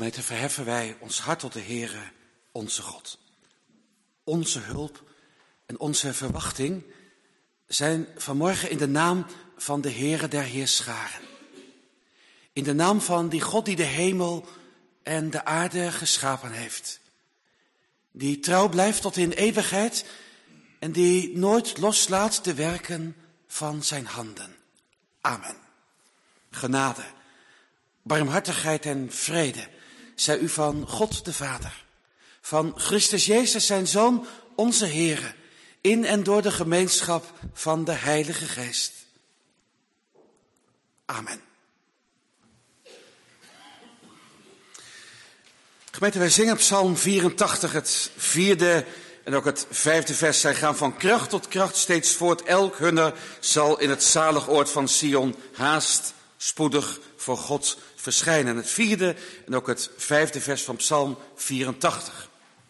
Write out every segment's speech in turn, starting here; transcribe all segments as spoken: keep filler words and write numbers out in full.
Gemeente, verheffen wij ons hart tot de Heere, onze God. Onze hulp en onze verwachting zijn vanmorgen in de naam van de Heere der Heerscharen. In de naam van die God die de hemel en de aarde geschapen heeft. Die trouw blijft tot in eeuwigheid en die nooit loslaat de werken van zijn handen. Amen. Genade, barmhartigheid en vrede zij u van God de Vader, van Christus Jezus zijn Zoon, onze Heere, in en door de gemeenschap van de Heilige Geest. Amen. Gemeente, wij zingen Psalm vierentachtig, het vierde en ook het vijfde vers. Zij gaan van kracht tot kracht steeds voort. Elk hunner zal in het zalig oord van Sion haast spoedig voor God verschijnen. Het vierde en ook het vijfde vers van Psalm vierentachtig.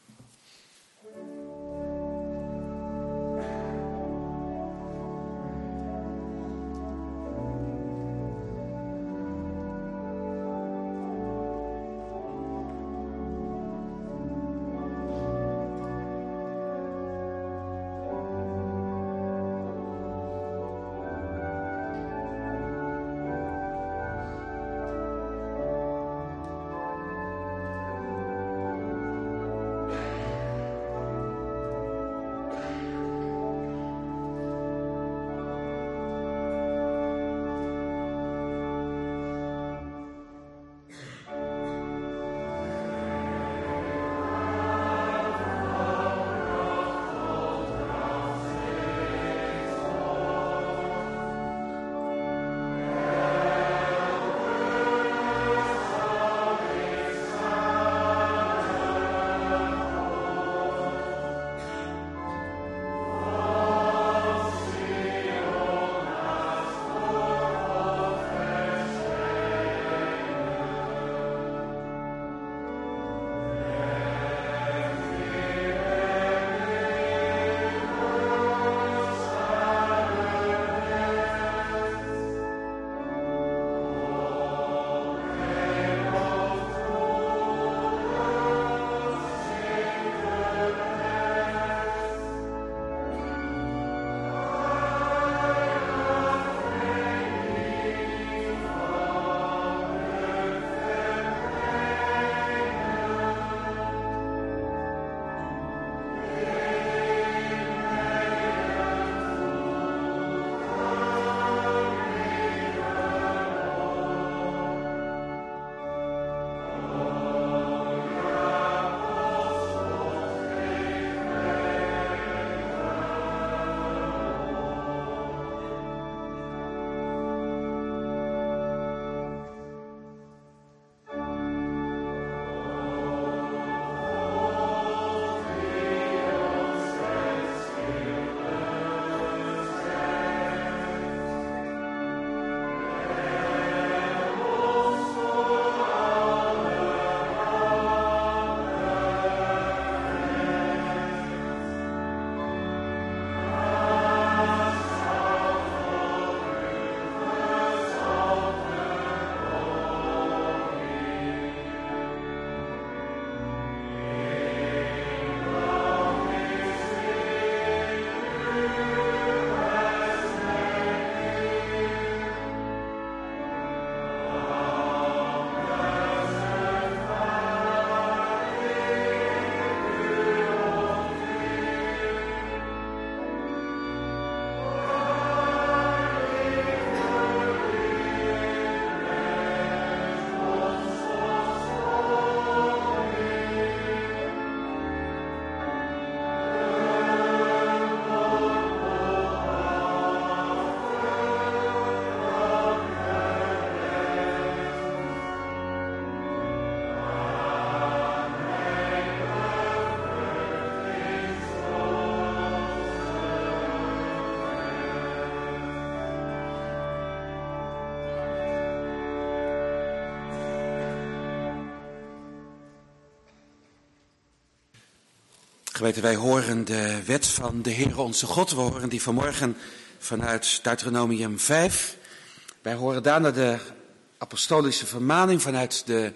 Geweten, wij horen de wet van de Heere onze God. We horen die vanmorgen vanuit Deuteronomium vijf. Wij horen daarna de apostolische vermaning vanuit de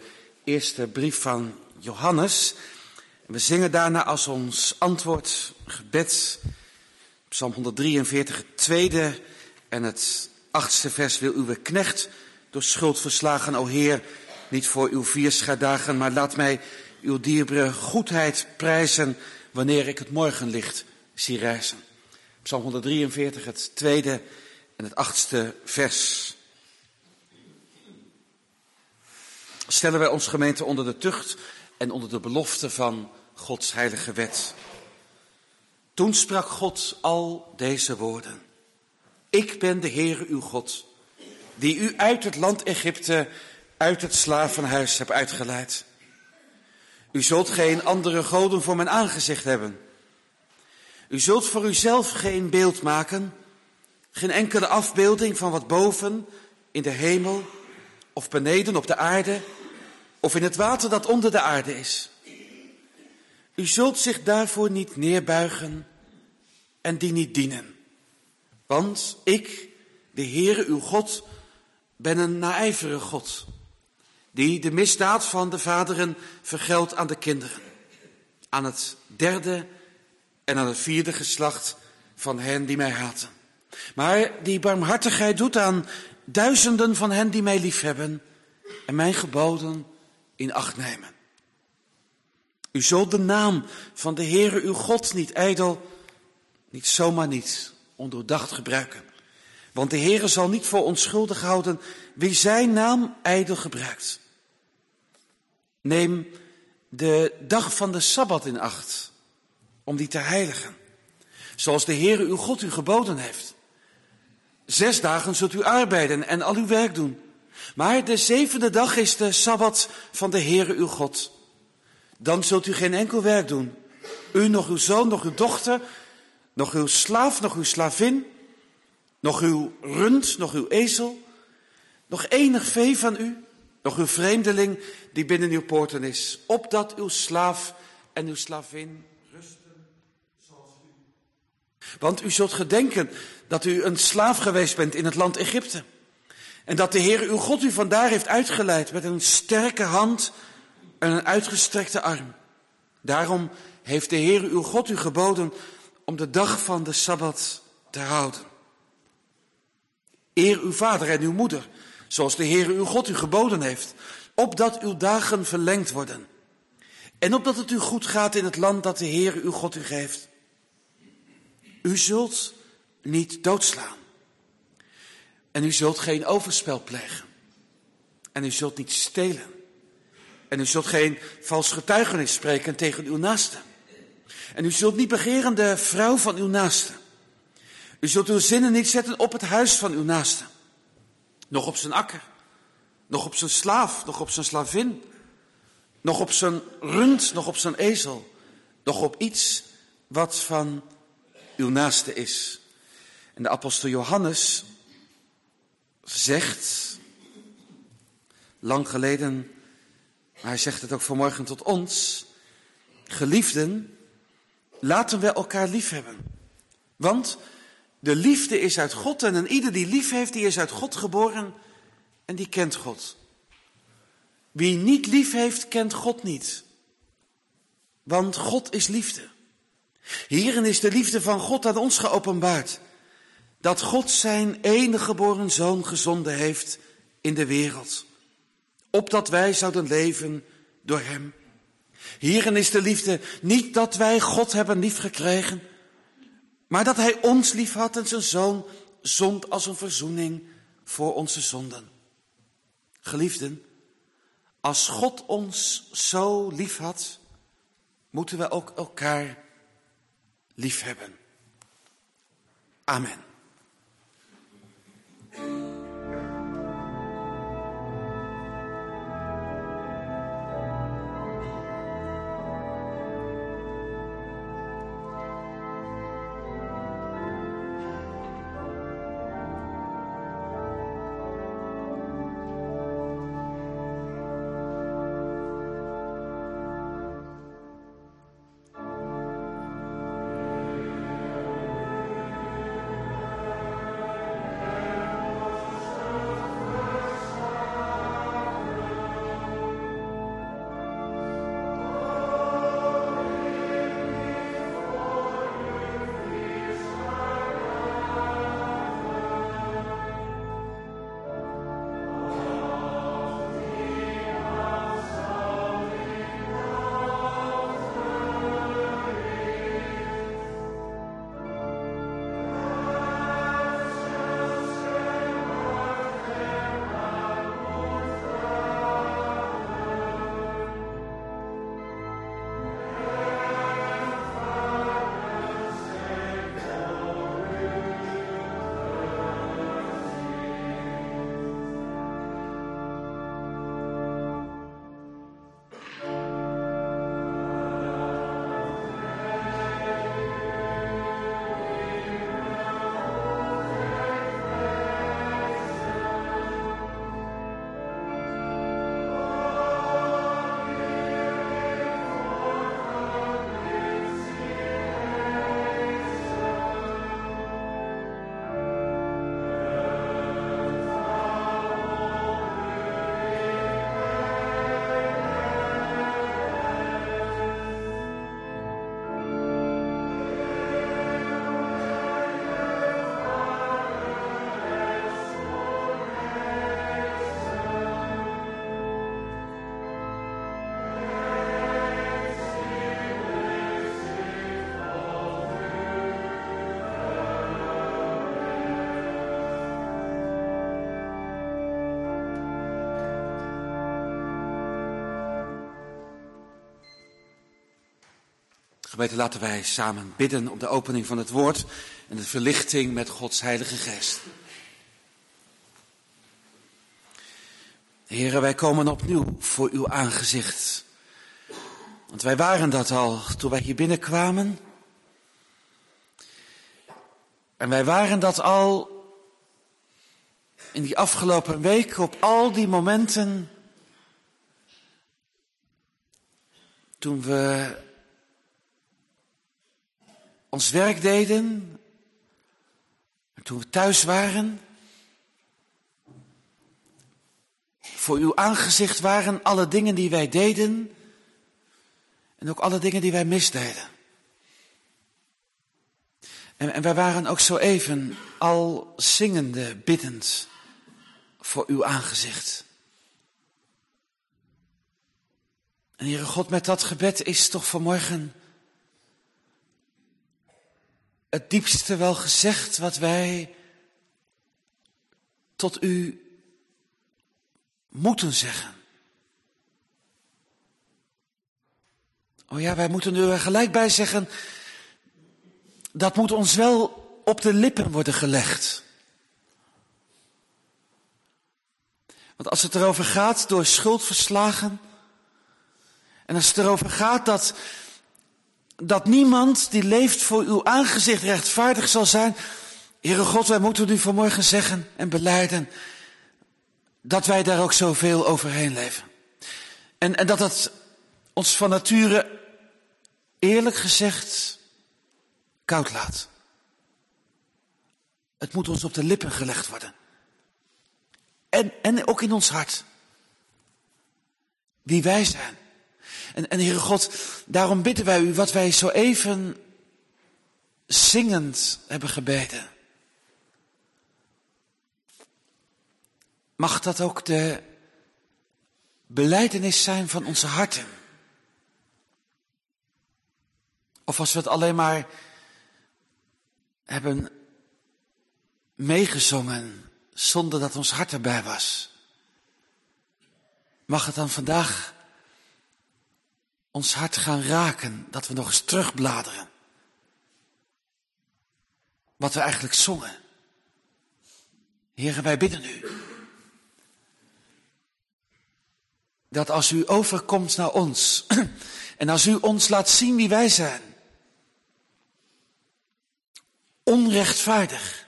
eerste brief van Johannes. We zingen daarna als ons antwoord gebed Psalm honderddrieënveertig, het tweede en het achtste vers. Wil uw knecht door schuld verslagen, o Heer, niet voor uw vierschaardagen, maar laat mij uw dierbare goedheid prijzen wanneer ik het morgenlicht zie rijzen. Psalm honderddrieënveertig, het tweede en het achtste vers. Stellen wij ons gemeente onder de tucht en onder de belofte van Gods heilige wet. Toen sprak God al deze woorden. Ik ben de Heere uw God, die u uit het land Egypte, uit het slavenhuis heb uitgeleid. U zult geen andere goden voor mijn aangezicht hebben. U zult voor uzelf geen beeld maken, geen enkele afbeelding van wat boven in de hemel of beneden op de aarde of in het water dat onder de aarde is. U zult zich daarvoor niet neerbuigen en die niet dienen. Want ik, de Heere uw God, ben een naijverige God, die de misdaad van de vaderen vergeldt aan de kinderen, aan het derde en aan het vierde geslacht van hen die mij haten. Maar die barmhartigheid doet aan duizenden van hen die mij liefhebben en mijn geboden in acht nemen. U zult de naam van de Heere uw God niet ijdel, niet zomaar niet, ondoordacht gebruiken. Want de Heere zal niet voor onschuldig houden wie zijn naam ijdel gebruikt. Neem de dag van de Sabbat in acht, om die te heiligen, zoals de Heere uw God u geboden heeft. Zes dagen zult u arbeiden en al uw werk doen. Maar de zevende dag is de Sabbat van de Heere uw God. Dan zult u geen enkel werk doen. U, nog uw zoon, nog uw dochter, nog uw slaaf, nog uw slavin, nog uw rund, nog uw ezel, nog enig vee van u, nog uw vreemdeling die binnen uw poorten is, opdat uw slaaf en uw slavin rusten zoals u. Want u zult gedenken dat u een slaaf geweest bent in het land Egypte. En dat de Heer uw God u vandaar heeft uitgeleid met een sterke hand en een uitgestrekte arm. Daarom heeft de Heer uw God u geboden om de dag van de Sabbat te houden. Eer uw vader en uw moeder, zoals de Heer uw God u geboden heeft, opdat uw dagen verlengd worden. En opdat het u goed gaat in het land dat de Heer uw God u geeft. U zult niet doodslaan. En u zult geen overspel plegen. En u zult niet stelen. En u zult geen vals getuigenis spreken tegen uw naaste. En u zult niet begeren de vrouw van uw naaste. U zult uw zinnen niet zetten op het huis van uw naaste. Nog op zijn akker. Nog op zijn slaaf. Nog op zijn slavin. Nog op zijn rund. Nog op zijn ezel. Nog op iets wat van uw naaste is. En de apostel Johannes zegt, lang geleden, maar hij zegt het ook vanmorgen tot ons, geliefden, laten we elkaar lief hebben. Want de liefde is uit God en een ieder die lief heeft, die is uit God geboren en die kent God. Wie niet lief heeft, kent God niet. Want God is liefde. Hierin is de liefde van God aan ons geopenbaard. Dat God zijn enige geboren zoon gezonden heeft in de wereld. Opdat wij zouden leven door hem. Hierin is de liefde niet dat wij God hebben liefgekregen, maar dat hij ons lief had en zijn zoon zond als een verzoening voor onze zonden. Geliefden, als God ons zo lief had, moeten we ook elkaar lief hebben. Amen. Gemeente, laten wij samen bidden om de opening van het woord en de verlichting met Gods Heilige Geest. Heren, wij komen opnieuw voor uw aangezicht. Want wij waren dat al toen wij hier binnenkwamen. En wij waren dat al in die afgelopen week op al die momenten toen we ons werk deden, toen we thuis waren, voor uw aangezicht waren alle dingen die wij deden en ook alle dingen die wij misdeden. En, en wij waren ook zo even al zingende, biddend voor uw aangezicht. En Heere God, met dat gebed is toch vanmorgen het diepste wel gezegd wat wij tot u moeten zeggen. Oh ja, wij moeten er gelijk bij zeggen, dat moet ons wel op de lippen worden gelegd. Want als het erover gaat door schuld verslagen, en als het erover gaat dat, dat niemand die leeft voor uw aangezicht rechtvaardig zal zijn, Heere God, wij moeten u vanmorgen zeggen en belijden dat wij daar ook zoveel overheen leven. En, en dat het ons van nature, eerlijk gezegd, koud laat. Het moet ons op de lippen gelegd worden. En, en ook in ons hart. Wie wij zijn. En, en Heere God, daarom bidden wij u wat wij zo even zingend hebben gebeden. Mag dat ook de belijdenis zijn van onze harten? Of als we het alleen maar hebben meegezongen zonder dat ons hart erbij was. Mag het dan vandaag ons hart gaan raken, dat we nog eens terugbladeren. Wat we eigenlijk zongen. Heere, wij bidden u. Dat als u overkomt naar ons, en als u ons laat zien wie wij zijn, onrechtvaardig,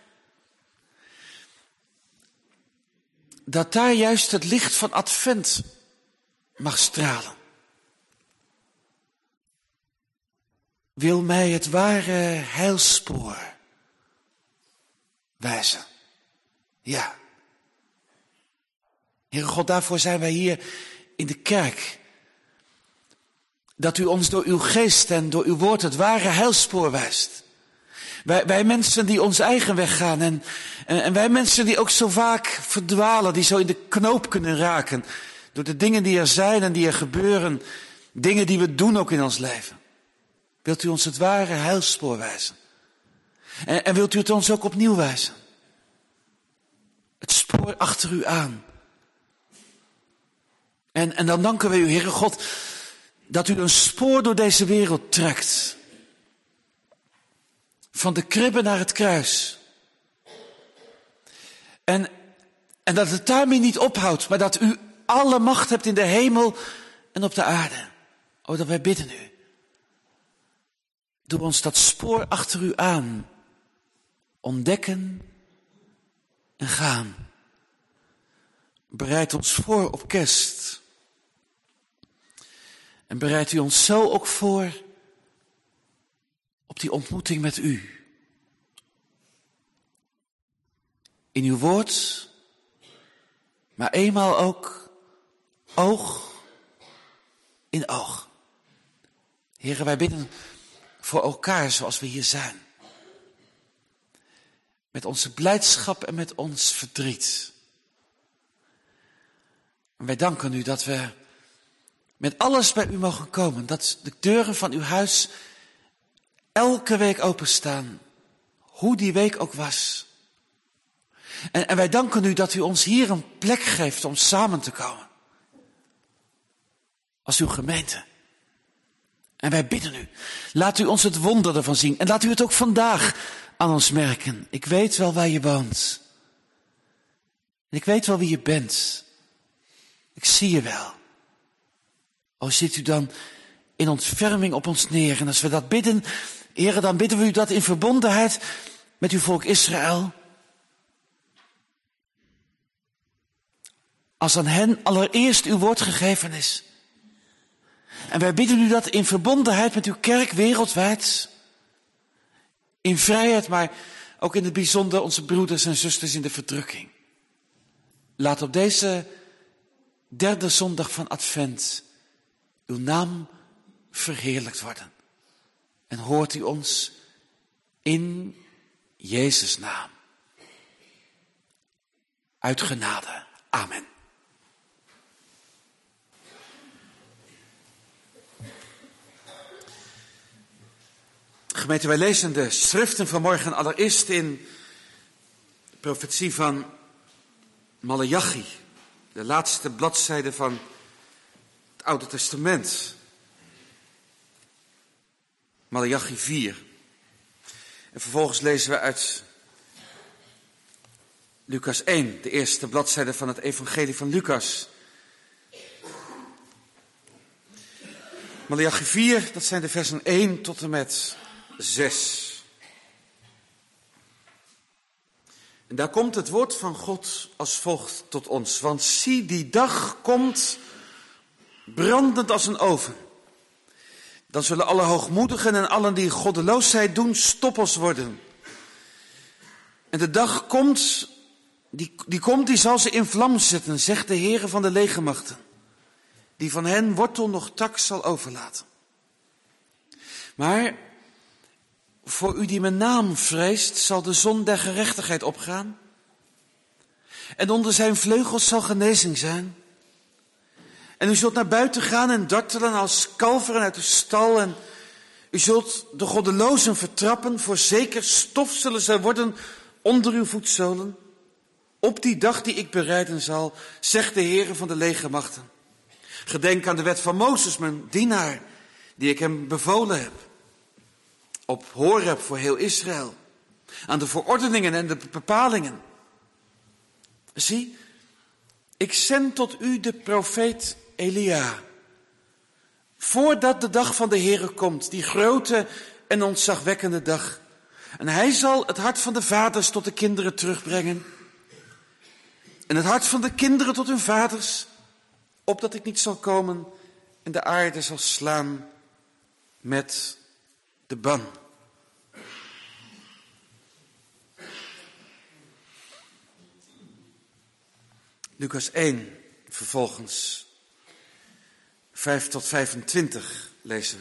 dat daar juist het licht van Advent mag stralen. Wil mij het ware heilspoor wijzen. Ja. Heere God, daarvoor zijn wij hier in de kerk. Dat u ons door uw geest en door uw woord het ware heilspoor wijst. Wij, wij mensen die ons eigen weg gaan en, en, en wij mensen die ook zo vaak verdwalen, die zo in de knoop kunnen raken. Door de dingen die er zijn en die er gebeuren. Dingen die we doen ook in ons leven. Wilt u ons het ware heilspoor wijzen? En, en wilt u het ons ook opnieuw wijzen? Het spoor achter u aan. En, en dan danken we u, Heere God, dat u een spoor door deze wereld trekt. Van de kribbe naar het kruis. En, en dat het daarmee niet ophoudt, maar dat u alle macht hebt in de hemel en op de aarde. O, dat wij bidden u. Doe ons dat spoor achter u aan ontdekken en gaan. Bereid ons voor op kerst. En bereid u ons zo ook voor op die ontmoeting met u. In uw woord, maar eenmaal ook oog in oog. Heren, wij bidden voor elkaar zoals we hier zijn. Met onze blijdschap en met ons verdriet. En wij danken u dat we met alles bij u mogen komen. Dat de deuren van uw huis elke week openstaan. Hoe die week ook was. En, en wij danken u dat u ons hier een plek geeft om samen te komen. Als uw gemeente. En wij bidden u, laat u ons het wonder ervan zien. En laat u het ook vandaag aan ons merken. Ik weet wel waar je woont. En ik weet wel wie je bent. Ik zie je wel. O, zit u dan in ontferming op ons neer. En als we dat bidden, Heere, dan bidden we u dat in verbondenheid met uw volk Israël. Als aan hen allereerst uw woord gegeven is. En wij bidden u dat in verbondenheid met uw kerk wereldwijd. In vrijheid, maar ook in het bijzonder onze broeders en zusters in de verdrukking. Laat op deze derde zondag van Advent uw naam verheerlijkt worden. En hoort u ons in Jezus' naam. Uit genade. Amen. Gemeente, wij lezen de schriften vanmorgen allereerst in de profetie van Maleachi. De laatste bladzijde van het Oude Testament. Maleachi vier. En vervolgens lezen we uit Lucas één, de eerste bladzijde van het evangelie van Lucas. Maleachi vier, dat zijn de versen één tot en met zes. En daar komt het woord van God als volgt tot ons. Want zie, die dag komt brandend als een oven. Dan zullen alle hoogmoedigen en allen die goddeloosheid doen stoppels worden. En de dag komt, die, die komt, die zal ze in vlam zetten, zegt de Heere van de legermachten. Die van hen wortel nog tak zal overlaten. Maar voor u die mijn naam vreest, zal de zon der gerechtigheid opgaan. En onder zijn vleugels zal genezing zijn. En u zult naar buiten gaan en dartelen als kalveren uit de stal. En u zult de goddelozen vertrappen. Voorzeker stof zullen zij worden onder uw voetzolen. Op die dag die ik bereiden zal, zegt de Heere van de legermachten. Gedenk aan de wet van Mozes, mijn dienaar, die ik hem bevolen heb. Op Horeb voor heel Israël. Aan de verordeningen en de bepalingen. Zie, ik zend tot u de profeet Elia. Voordat de dag van de Heere komt, die grote en ontzagwekkende dag. En hij zal het hart van de vaders tot de kinderen terugbrengen. En het hart van de kinderen tot hun vaders. Opdat ik niet zal komen en de aarde zal slaan met de ban. Lucas één, vervolgens vijf tot vijfentwintig lezen we.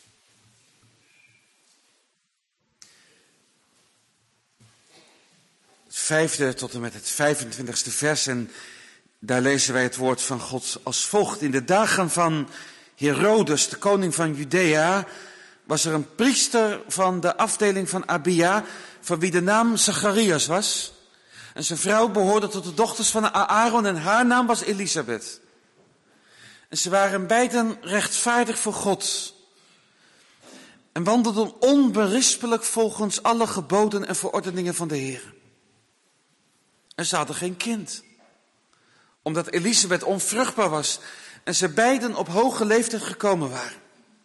Het vijfde tot en met het vijfentwintigste vers, en daar lezen wij het woord van God als volgt. In de dagen van Herodes, de koning van Judea, was er een priester van de afdeling van Abia, van wie de naam Zacharias was. En zijn vrouw behoorde tot de dochters van Aaron en haar naam was Elisabeth. En ze waren beiden rechtvaardig voor God. En wandelden onberispelijk volgens alle geboden en verordeningen van de Heer. En ze hadden geen kind. Omdat Elisabeth onvruchtbaar was en ze beiden op hoge leeftijd gekomen waren.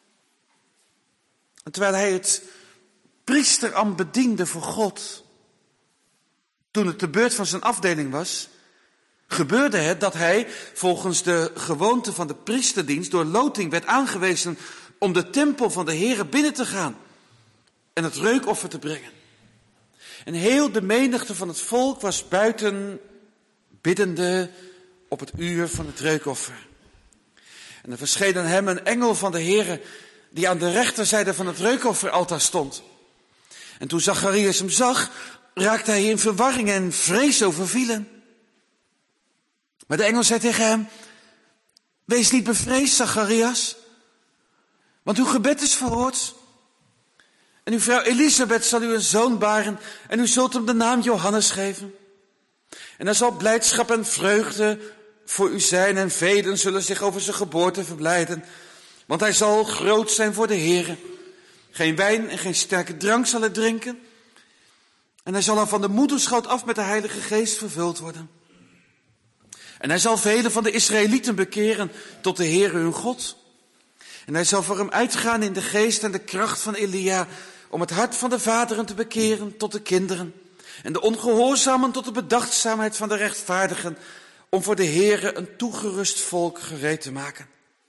En terwijl hij het priesterambt bediende voor God, toen het de beurt van zijn afdeling was, gebeurde het dat hij volgens de gewoonte van de priesterdienst door loting werd aangewezen om de tempel van de Heere binnen te gaan en het reukoffer te brengen. En heel de menigte van het volk was buiten biddende op het uur van het reukoffer. En er verscheen aan hem een engel van de Heere die aan de rechterzijde van het reukofferaltaar stond. En toen Zacharias hem zag, raakte hij in verwarring en vrees overvielen. Maar de engel zei tegen hem: wees niet bevreesd, Zacharias, want uw gebed is verhoord. En uw vrouw Elisabeth zal u een zoon baren en u zult hem de naam Johannes geven. En er zal blijdschap en vreugde voor u zijn en velen zullen zich over zijn geboorte verblijden. Want hij zal groot zijn voor de Heere. Geen wijn en geen sterke drank zal hij drinken. En hij zal al van de moederschoot af met de Heilige Geest vervuld worden. En hij zal velen van de Israëlieten bekeren tot de Heere hun God. En hij zal voor hem uitgaan in de geest en de kracht van Elia, om het hart van de vaderen te bekeren tot de kinderen. En de ongehoorzamen tot de bedachtzaamheid van de rechtvaardigen, om voor de Heere een toegerust volk gereed te maken.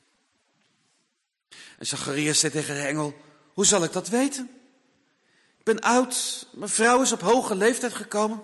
En Zacharias zei tegen de engel: hoe zal ik dat weten? Ik ben oud, mijn vrouw is op hoge leeftijd gekomen.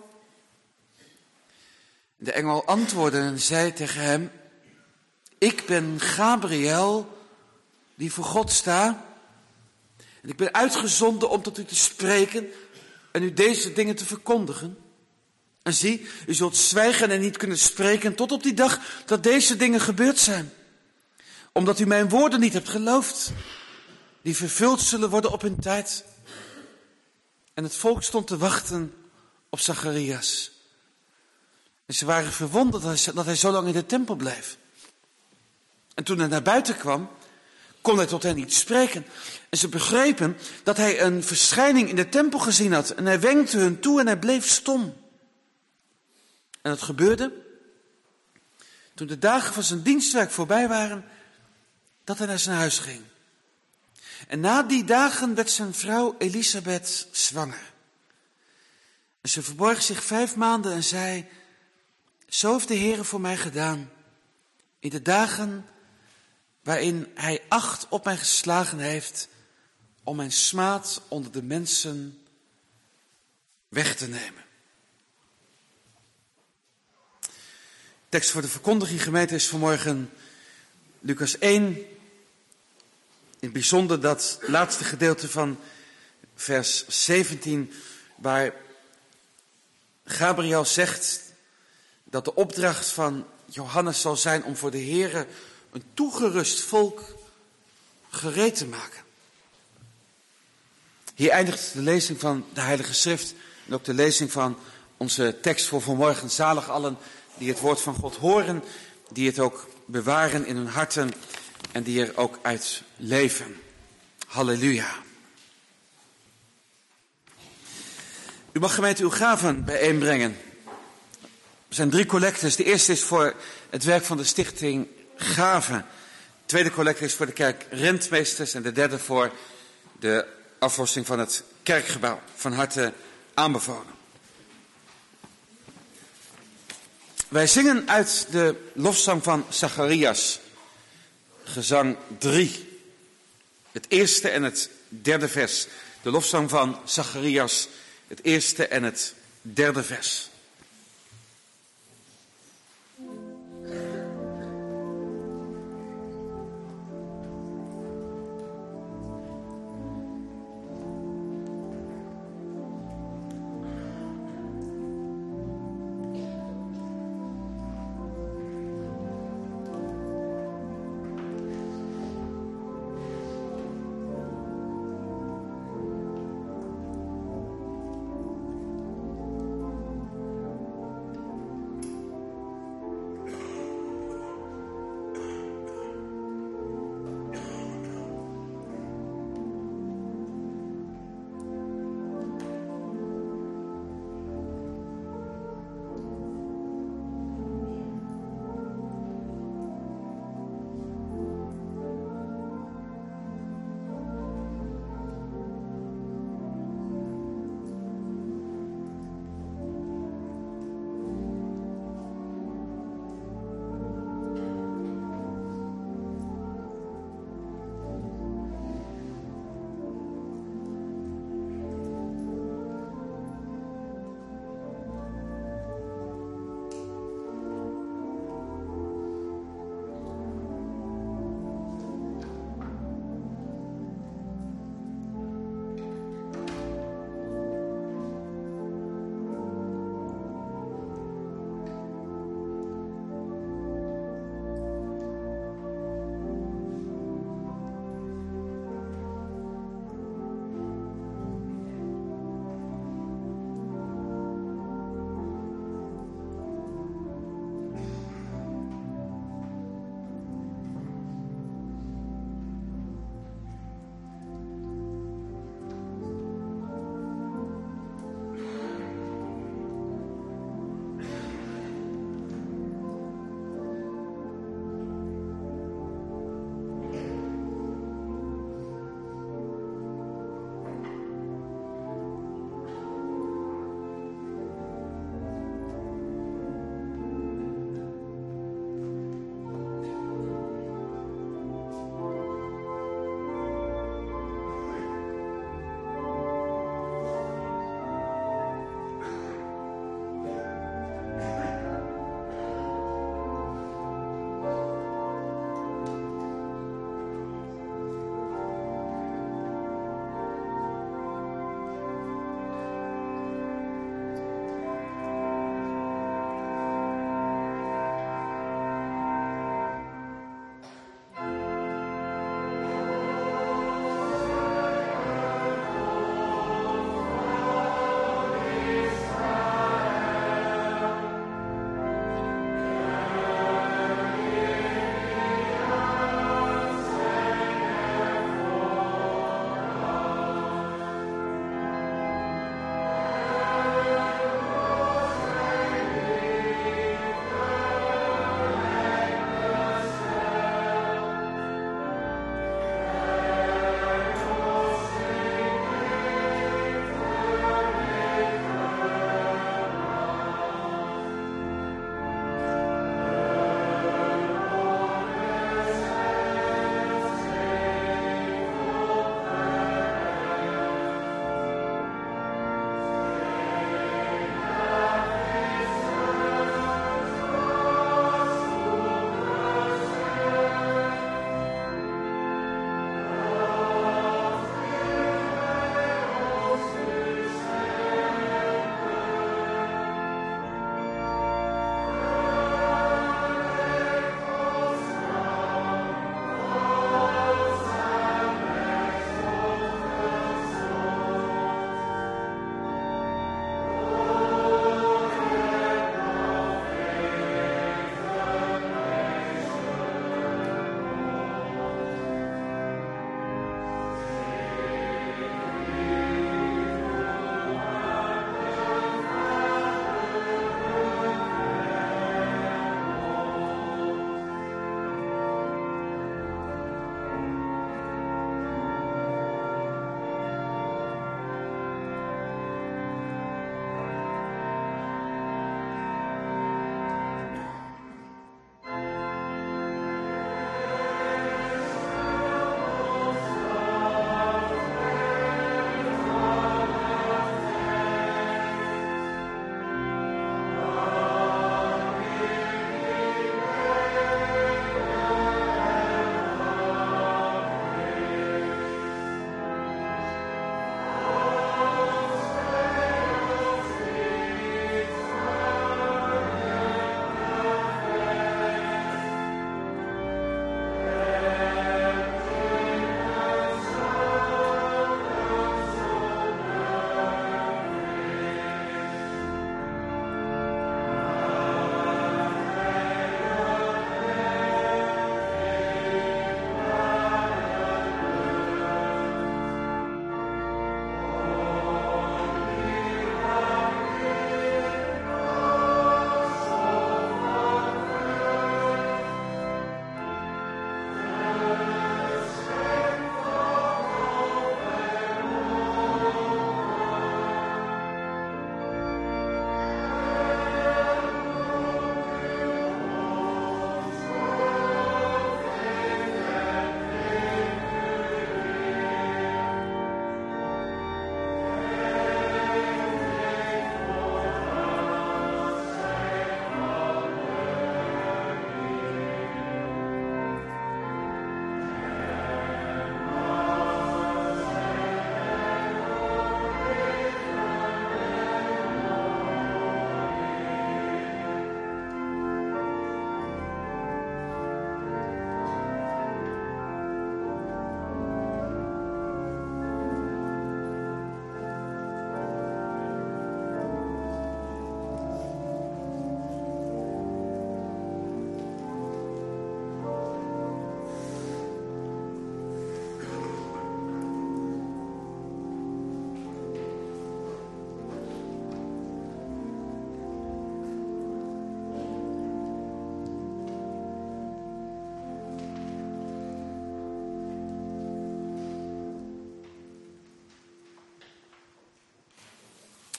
De engel antwoordde en zei tegen hem: ik ben Gabriel, die voor God sta. En ik ben uitgezonden om tot u te spreken en u deze dingen te verkondigen. En zie, u zult zwijgen en niet kunnen spreken tot op die dag dat deze dingen gebeurd zijn. Omdat u mijn woorden niet hebt geloofd, die vervuld zullen worden op hun tijd. En het volk stond te wachten op Zacharias. En ze waren verwonderd dat hij zo lang in de tempel bleef. En toen hij naar buiten kwam, kon hij tot hen niet spreken. En ze begrepen dat hij een verschijning in de tempel gezien had. En hij wenkte hun toe en hij bleef stom. En het gebeurde, toen de dagen van zijn dienstwerk voorbij waren, dat hij naar zijn huis ging. En na die dagen werd zijn vrouw Elisabeth zwanger. En ze verborg zich vijf maanden en zei: zo heeft de Heere voor mij gedaan, in de dagen waarin hij acht op mij geslagen heeft, om mijn smaad onder de mensen weg te nemen. De tekst voor de verkondiging, gemeente, is vanmorgen Lucas één. In het bijzonder dat laatste gedeelte van vers zeventien, waar Gabriel zegt dat de opdracht van Johannes zal zijn om voor de Heere een toegerust volk gereed te maken. Hier eindigt de lezing van de Heilige Schrift en ook de lezing van onze tekst voor vanmorgen. Zalig allen die het woord van God horen, die het ook bewaren in hun harten en die er ook uit leven. Halleluja. U mag, gemeente, uw gaven bijeenbrengen. Er zijn drie collectes. De eerste is voor het werk van de stichting Gaven. De tweede collecte is voor de kerk Rentmeesters en de derde voor de aflossing van het kerkgebouw. Van harte aanbevolen. Wij zingen uit de lofzang van Zacharias, gezang drie. Het eerste en het derde vers. De lofzang van Zacharias, het eerste en het derde vers.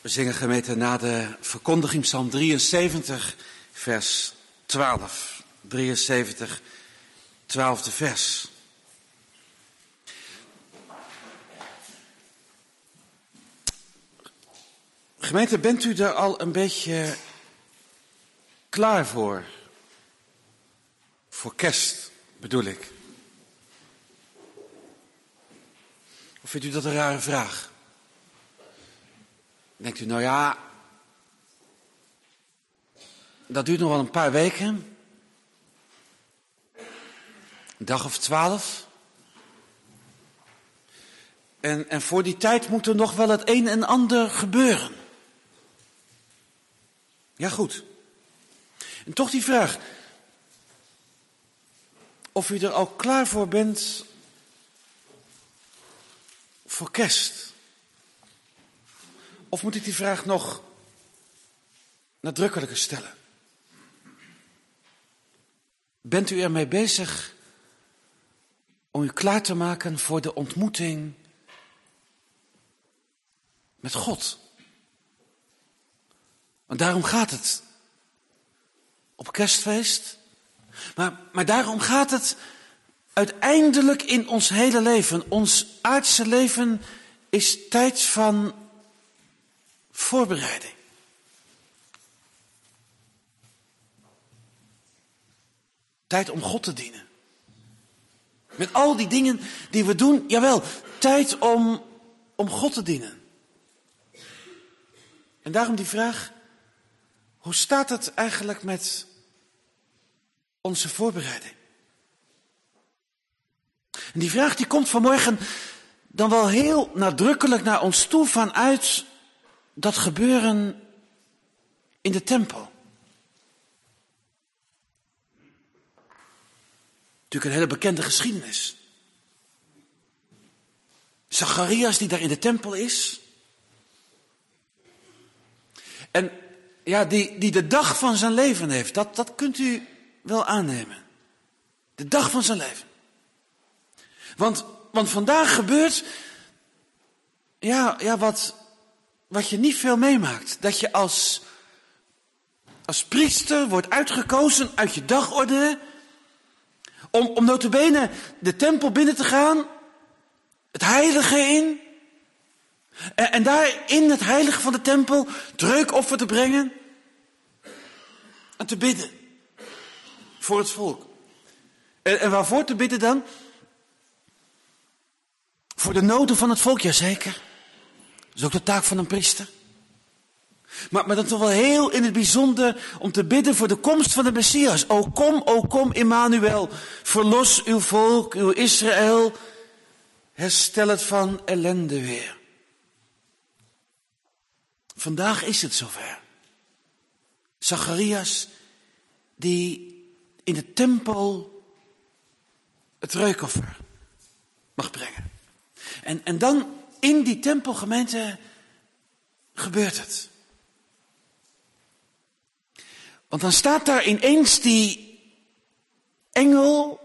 We zingen gemeente na de verkondiging Psalm drieënzeventig, vers twaalf. drieënzeventig, twaalfde vers. Gemeente, bent u er al een beetje klaar voor? Voor kerst, bedoel ik. Of vindt u dat een rare vraag? Denkt u, nou ja, dat duurt nog wel een paar weken. Een dag of twaalf. En, en voor die tijd moet er nog wel het een en ander gebeuren. Ja, goed. En toch die vraag. Of u er al klaar voor bent voor kerst. Of moet ik die vraag nog nadrukkelijker stellen? Bent u ermee bezig om u klaar te maken voor de ontmoeting met God? Want daarom gaat het op kerstfeest. Maar, maar daarom gaat het uiteindelijk in ons hele leven. Ons aardse leven is tijd van voorbereiding. Tijd om God te dienen. Met al die dingen die we doen, jawel, tijd om, om God te dienen. En daarom die vraag, hoe staat het eigenlijk met onze voorbereiding? En die vraag die komt vanmorgen dan wel heel nadrukkelijk naar ons toe vanuit dat gebeuren in de tempel. Natuurlijk een hele bekende geschiedenis. Zacharias die daar in de tempel is. En ja, die, die de dag van zijn leven heeft. Dat, dat kunt u wel aannemen. De dag van zijn leven. Want, want vandaag gebeurt ja, ja, wat, wat je niet veel meemaakt. Dat je als, als priester wordt uitgekozen uit je dagorde. Om, om nota bene de tempel binnen te gaan. Het heilige in. En, en daar in het heilige van de tempel het reukoffer te brengen. En te bidden. Voor het volk. En, en waarvoor te bidden dan? Voor de noden van het volk, jazeker. Dat is ook de taak van een priester. Maar, maar dan toch wel heel in het bijzonder om te bidden voor de komst van de Messias. O kom, o kom, Immanuel. Verlos uw volk, uw Israël. Herstel het van ellende weer. Vandaag is het zover. Zacharias die in de tempel het reukoffer mag brengen. En, en dan in die tempelgemeente gebeurt het. Want dan staat daar ineens die engel,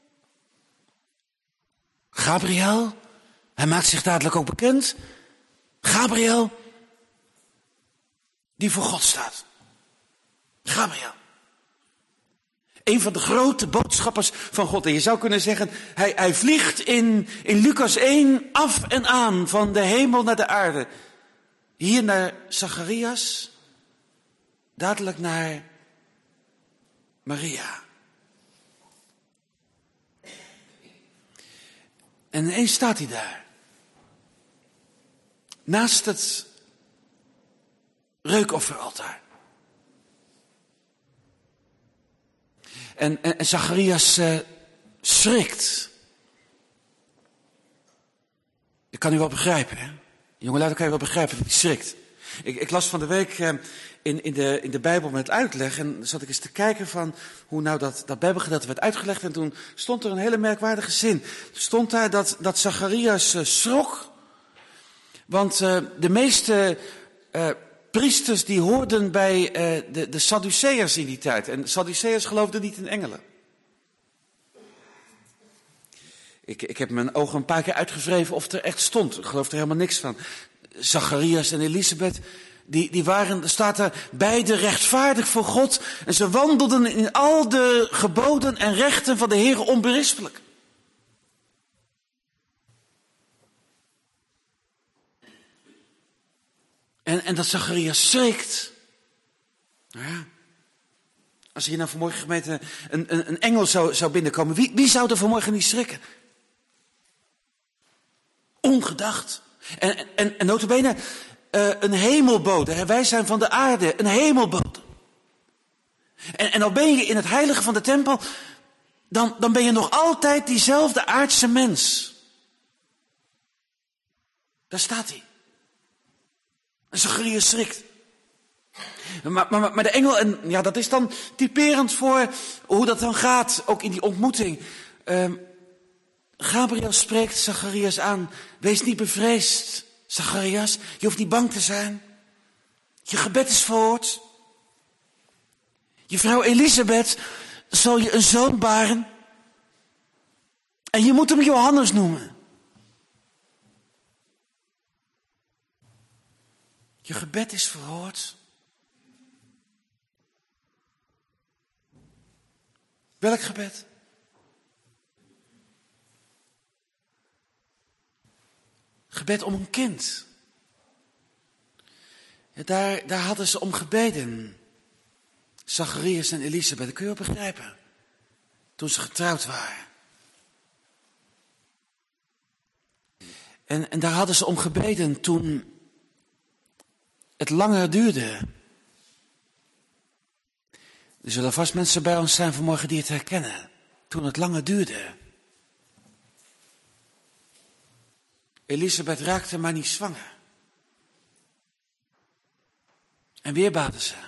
Gabriel, hij maakt zich dadelijk ook bekend, Gabriel, die voor God staat. Gabriel. Een van de grote boodschappers van God. En je zou kunnen zeggen, hij, hij vliegt in, in Lucas één af en aan van de hemel naar de aarde. Hier naar Zacharias, dadelijk naar Maria. En ineens staat hij daar. Naast het reukofferaltaar. En, en, en Zacharias uh, schrikt. Dat kan u wel begrijpen, hè? Jongelui, dat kan je wel begrijpen dat hij schrikt. Ik, ik las van de week uh, in, in, de, in de Bijbel met uitleg. En zat ik eens te kijken van hoe nou dat, dat Bijbelgedeelte werd uitgelegd. En toen stond er een hele merkwaardige zin. Er stond daar dat, dat Zacharias uh, schrok. Want uh, de meeste uh, priesters die hoorden bij uh, de, de Sadduceërs in die tijd. En de Sadduceërs geloofden niet in engelen. Ik, ik heb mijn ogen een paar keer uitgewreven of het er echt stond. Ik geloof er helemaal niks van. Zacharias en Elisabeth, Die, die waren, er staat er, beide rechtvaardig voor God. En ze wandelden in al de geboden en rechten van de Heer onberispelijk. En, en dat Zacharias schrikt. Nou ja. Als hier nou vanmorgen gemeente een, een, een engel zou, zou binnenkomen. Wie, wie zou er vanmorgen niet schrikken? Ongedacht. En, en, en nota bene, uh, een hemelbode. Hè? Wij zijn van de aarde, een hemelbode. En, en al ben je in het heilige van de tempel, dan, dan ben je nog altijd diezelfde aardse mens. Daar staat hij. En Zacharias schrikt. Maar, maar, maar de engel, en ja, dat is dan typerend voor hoe dat dan gaat, ook in die ontmoeting. Uh, Gabriel spreekt Zacharias aan. Wees niet bevreesd, Zacharias. Je hoeft niet bang te zijn. Je gebed is verhoord. Je vrouw Elisabeth zal je een zoon baren. En je moet hem Johannes noemen. Je gebed is verhoord. Welk gebed? Gebed om een kind. Ja, daar, daar hadden ze om gebeden. Zacharias en Elisabeth, dat kun je wel begrijpen. Toen ze getrouwd waren. En, en daar hadden ze om gebeden toen het langer duurde. Er zullen vast mensen bij ons zijn vanmorgen die het herkennen. Toen het langer duurde. Elisabeth raakte maar niet zwanger. En weer baden ze.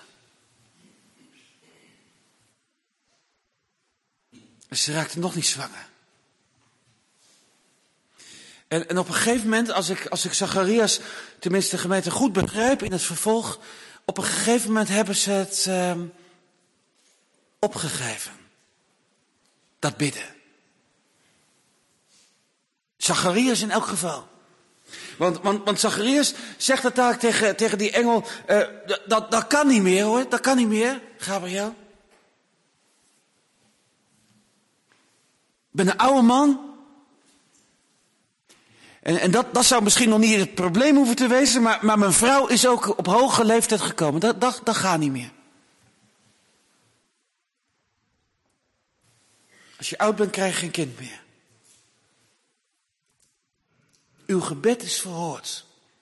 En ze raakte nog niet zwanger. En, en op een gegeven moment, als ik, als ik Zacharias, tenminste de gemeente, goed begrijp in het vervolg, op een gegeven moment hebben ze het uh, opgegeven. Dat bidden. Zacharias in elk geval. Want, want, want Zacharias zegt het daar tegen, tegen die engel, uh, dat, dat kan niet meer hoor, dat kan niet meer, Gabriel. Ik ben een oude man. En, en dat, dat zou misschien nog niet het probleem hoeven te wezen, maar, maar mijn vrouw is ook op hoge leeftijd gekomen. Dat, dat, dat gaat niet meer. Als je oud bent, krijg je geen kind meer. Uw gebed is verhoord.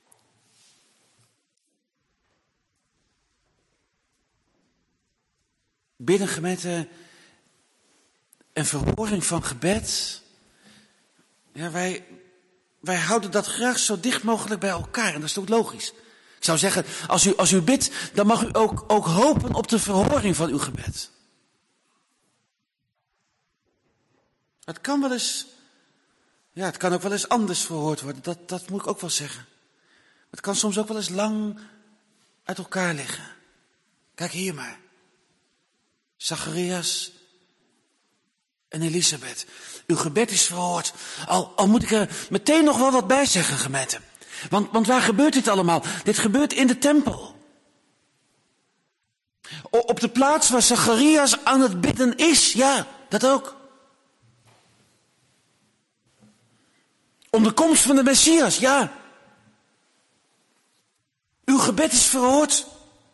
Binnen gemeente, een verhoring van gebed. Ja, wij, wij houden dat graag zo dicht mogelijk bij elkaar. En dat is ook logisch. Ik zou zeggen, als u, als u bidt, dan mag u ook, ook hopen op de verhoring van uw gebed. Het kan wel eens, ja, het kan ook wel eens anders verhoord worden. Dat, dat moet ik ook wel zeggen. Het kan soms ook wel eens lang uit elkaar liggen. Kijk hier maar. Zacharias en Elisabeth. Uw gebed is verhoord. Al, al moet ik er meteen nog wel wat bij zeggen, gemeente. Want, want waar gebeurt dit allemaal? Dit gebeurt in de tempel. O, op de plaats waar Zacharias aan het bidden is. Ja, dat ook. Om de komst van de Messias, ja. Uw gebed is verhoord.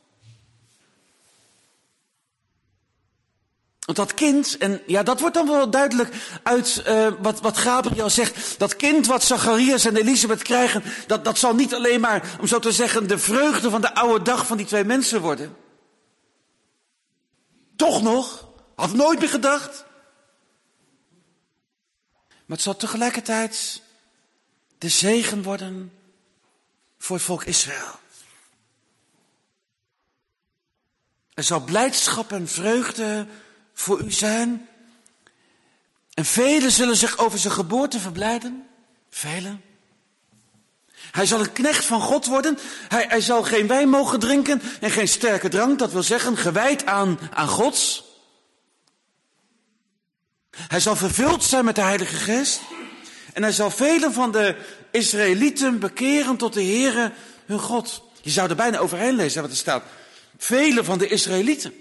Want dat kind, en ja, dat wordt dan wel duidelijk uit uh, wat, wat Gabriel zegt. Dat kind wat Zacharias en Elisabeth krijgen, dat, dat zal niet alleen maar, om zo te zeggen, de vreugde van de oude dag van die twee mensen worden. Toch nog, had nooit meer gedacht. Maar het zal tegelijkertijd de zegen worden voor het volk Israël. Er zal blijdschap en vreugde voor u zijn. En velen zullen zich over zijn geboorte verblijden. Velen. Hij zal een knecht van God worden. Hij, hij zal geen wijn mogen drinken en geen sterke drank. Dat wil zeggen gewijd aan, aan Gods. Hij zal vervuld zijn met de Heilige Geest. En hij zal velen van de Israëlieten bekeren tot de Heere hun God. Je zou er bijna overheen lezen wat er staat. Velen van de Israëlieten.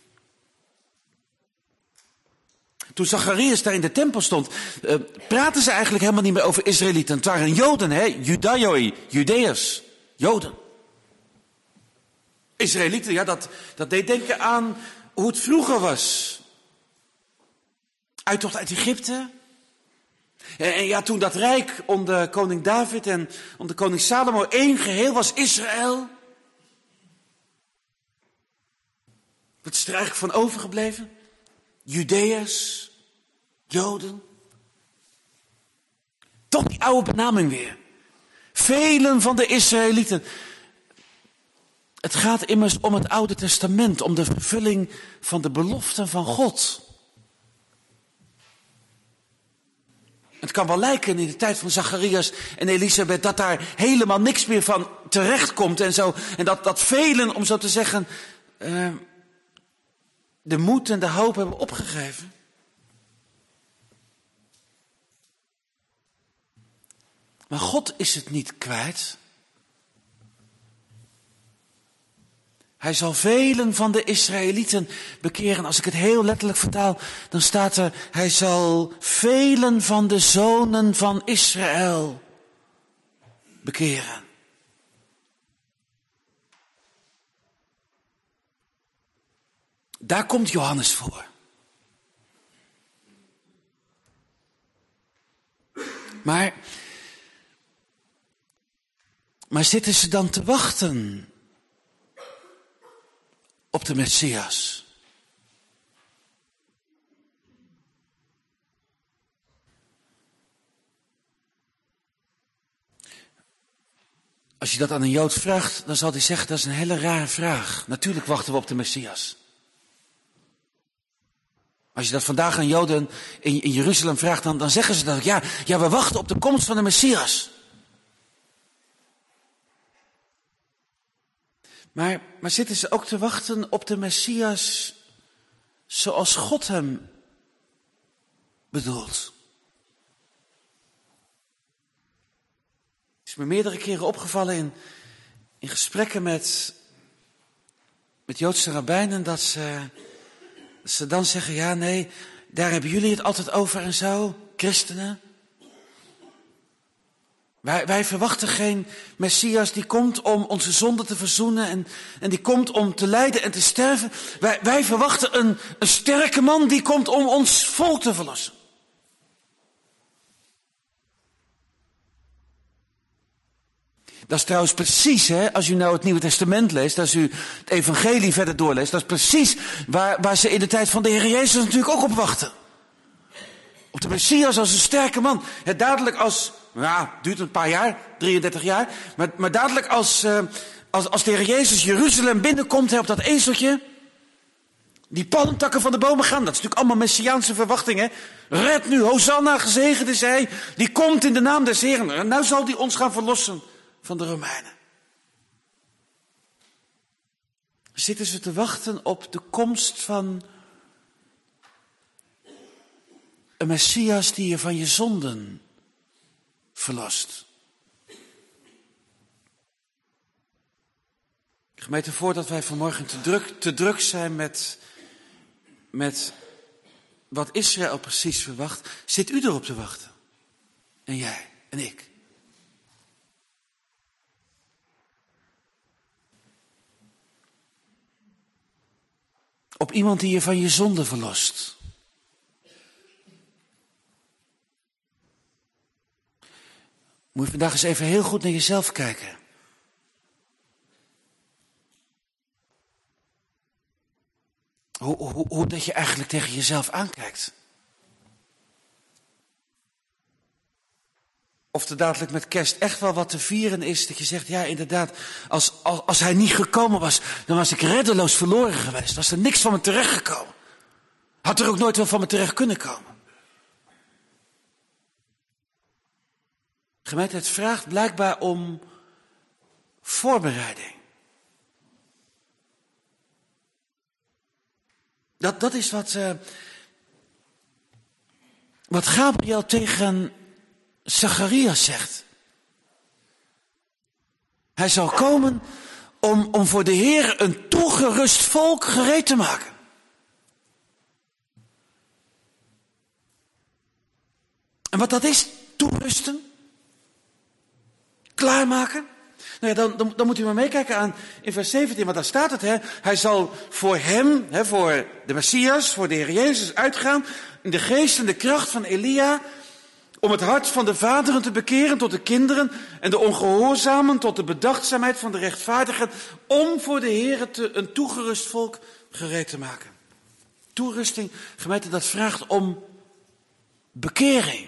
Toen Zacharias daar in de tempel stond, uh, praten ze eigenlijk helemaal niet meer over Israëlieten. Het waren Joden, hè? Judaioi, Judeërs, Joden. Israëlieten, ja, dat, dat deed denken aan hoe het vroeger was. Uittocht uit Egypte. En, en ja, toen dat rijk onder koning David en onder koning Salomo één geheel was, Israël. Wat is er eigenlijk van overgebleven? Judeërs, Joden. Toch die oude benaming weer. Velen van de Israëlieten. Het gaat immers om het Oude Testament, om de vervulling van de beloften van God. Het kan wel lijken in de tijd van Zacharias en Elisabeth dat daar helemaal niks meer van terechtkomt en zo. En dat, dat velen, om zo te zeggen, uh, de moed en de hoop hebben opgegeven. Maar God is het niet kwijt. Hij zal velen van de Israëlieten bekeren. Als ik het heel letterlijk vertaal, dan staat er, hij zal velen van de zonen van Israël bekeren. Daar komt Johannes voor. Maar, maar zitten ze dan te wachten op de Messias? Als je dat aan een Jood vraagt, dan zal hij zeggen, dat is een hele rare vraag. Natuurlijk wachten we op de Messias. Als je dat vandaag aan Joden in, in Jeruzalem vraagt, dan, dan zeggen ze dat, ja, ja, we wachten op de komst van de Messias. Maar, maar zitten ze ook te wachten op de Messias zoals God hem bedoelt? Het is me meerdere keren opgevallen in, in gesprekken met, met Joodse rabbijnen dat ze, dat ze dan zeggen, ja nee, daar hebben jullie het altijd over en zo, christenen. Wij, wij verwachten geen Messias die komt om onze zonden te verzoenen en, en die komt om te lijden en te sterven. Wij, wij verwachten een, een sterke man die komt om ons volk te verlossen. Dat is trouwens precies, hè, als u nou het Nieuwe Testament leest, als u het evangelie verder doorleest, dat is precies waar, waar ze in de tijd van de Heer Jezus natuurlijk ook op wachten. Op de Messias als een sterke man. Het dadelijk als, ja, het duurt een paar jaar, drieëndertig jaar. Maar, maar dadelijk als, uh, als, als de Heer Jezus Jeruzalem binnenkomt, hè, op dat ezeltje. Die palmtakken van de bomen gaan. Dat is natuurlijk allemaal Messiaanse verwachtingen. Red nu, Hosanna, gezegend is hij. Die komt in de naam des Heeren. En nou zal hij ons gaan verlossen van de Romeinen. Zitten ze te wachten op de komst van een Messias die je van je zonden verlost. Gemeente, voordat wij vanmorgen te druk, te druk zijn met, met wat Israël precies verwacht, zit u erop te wachten. En jij en ik. Op iemand die je van je zonde verlost. Moet je vandaag eens even heel goed naar jezelf kijken. Hoe, hoe, hoe dat je eigenlijk tegen jezelf aankijkt. Of er dadelijk met kerst echt wel wat te vieren is. Dat je zegt, ja inderdaad, als, als, als hij niet gekomen was, dan was ik reddeloos verloren geweest. Was er niks van me terechtgekomen. Had er ook nooit wel van me terecht kunnen komen. Gemeente, het vraagt blijkbaar om voorbereiding. Dat, dat is wat, uh, wat Gabriel tegen Zacharias zegt. Hij zal komen om, om voor de Heer een toegerust volk gereed te maken. En wat dat is, toerusten, klaarmaken. Nou ja, dan, dan, dan moet u maar meekijken aan in vers zeventien, want daar staat het. Hè? Hij zal voor hem, hè, voor de Messias, voor de Heer Jezus uitgaan in de geest en de kracht van Elia, om het hart van de vaderen te bekeren tot de kinderen en de ongehoorzamen tot de bedachtzaamheid van de rechtvaardigen, om voor de Heer te, een toegerust volk gereed te maken. Toerusting, gemeente, dat vraagt om bekering.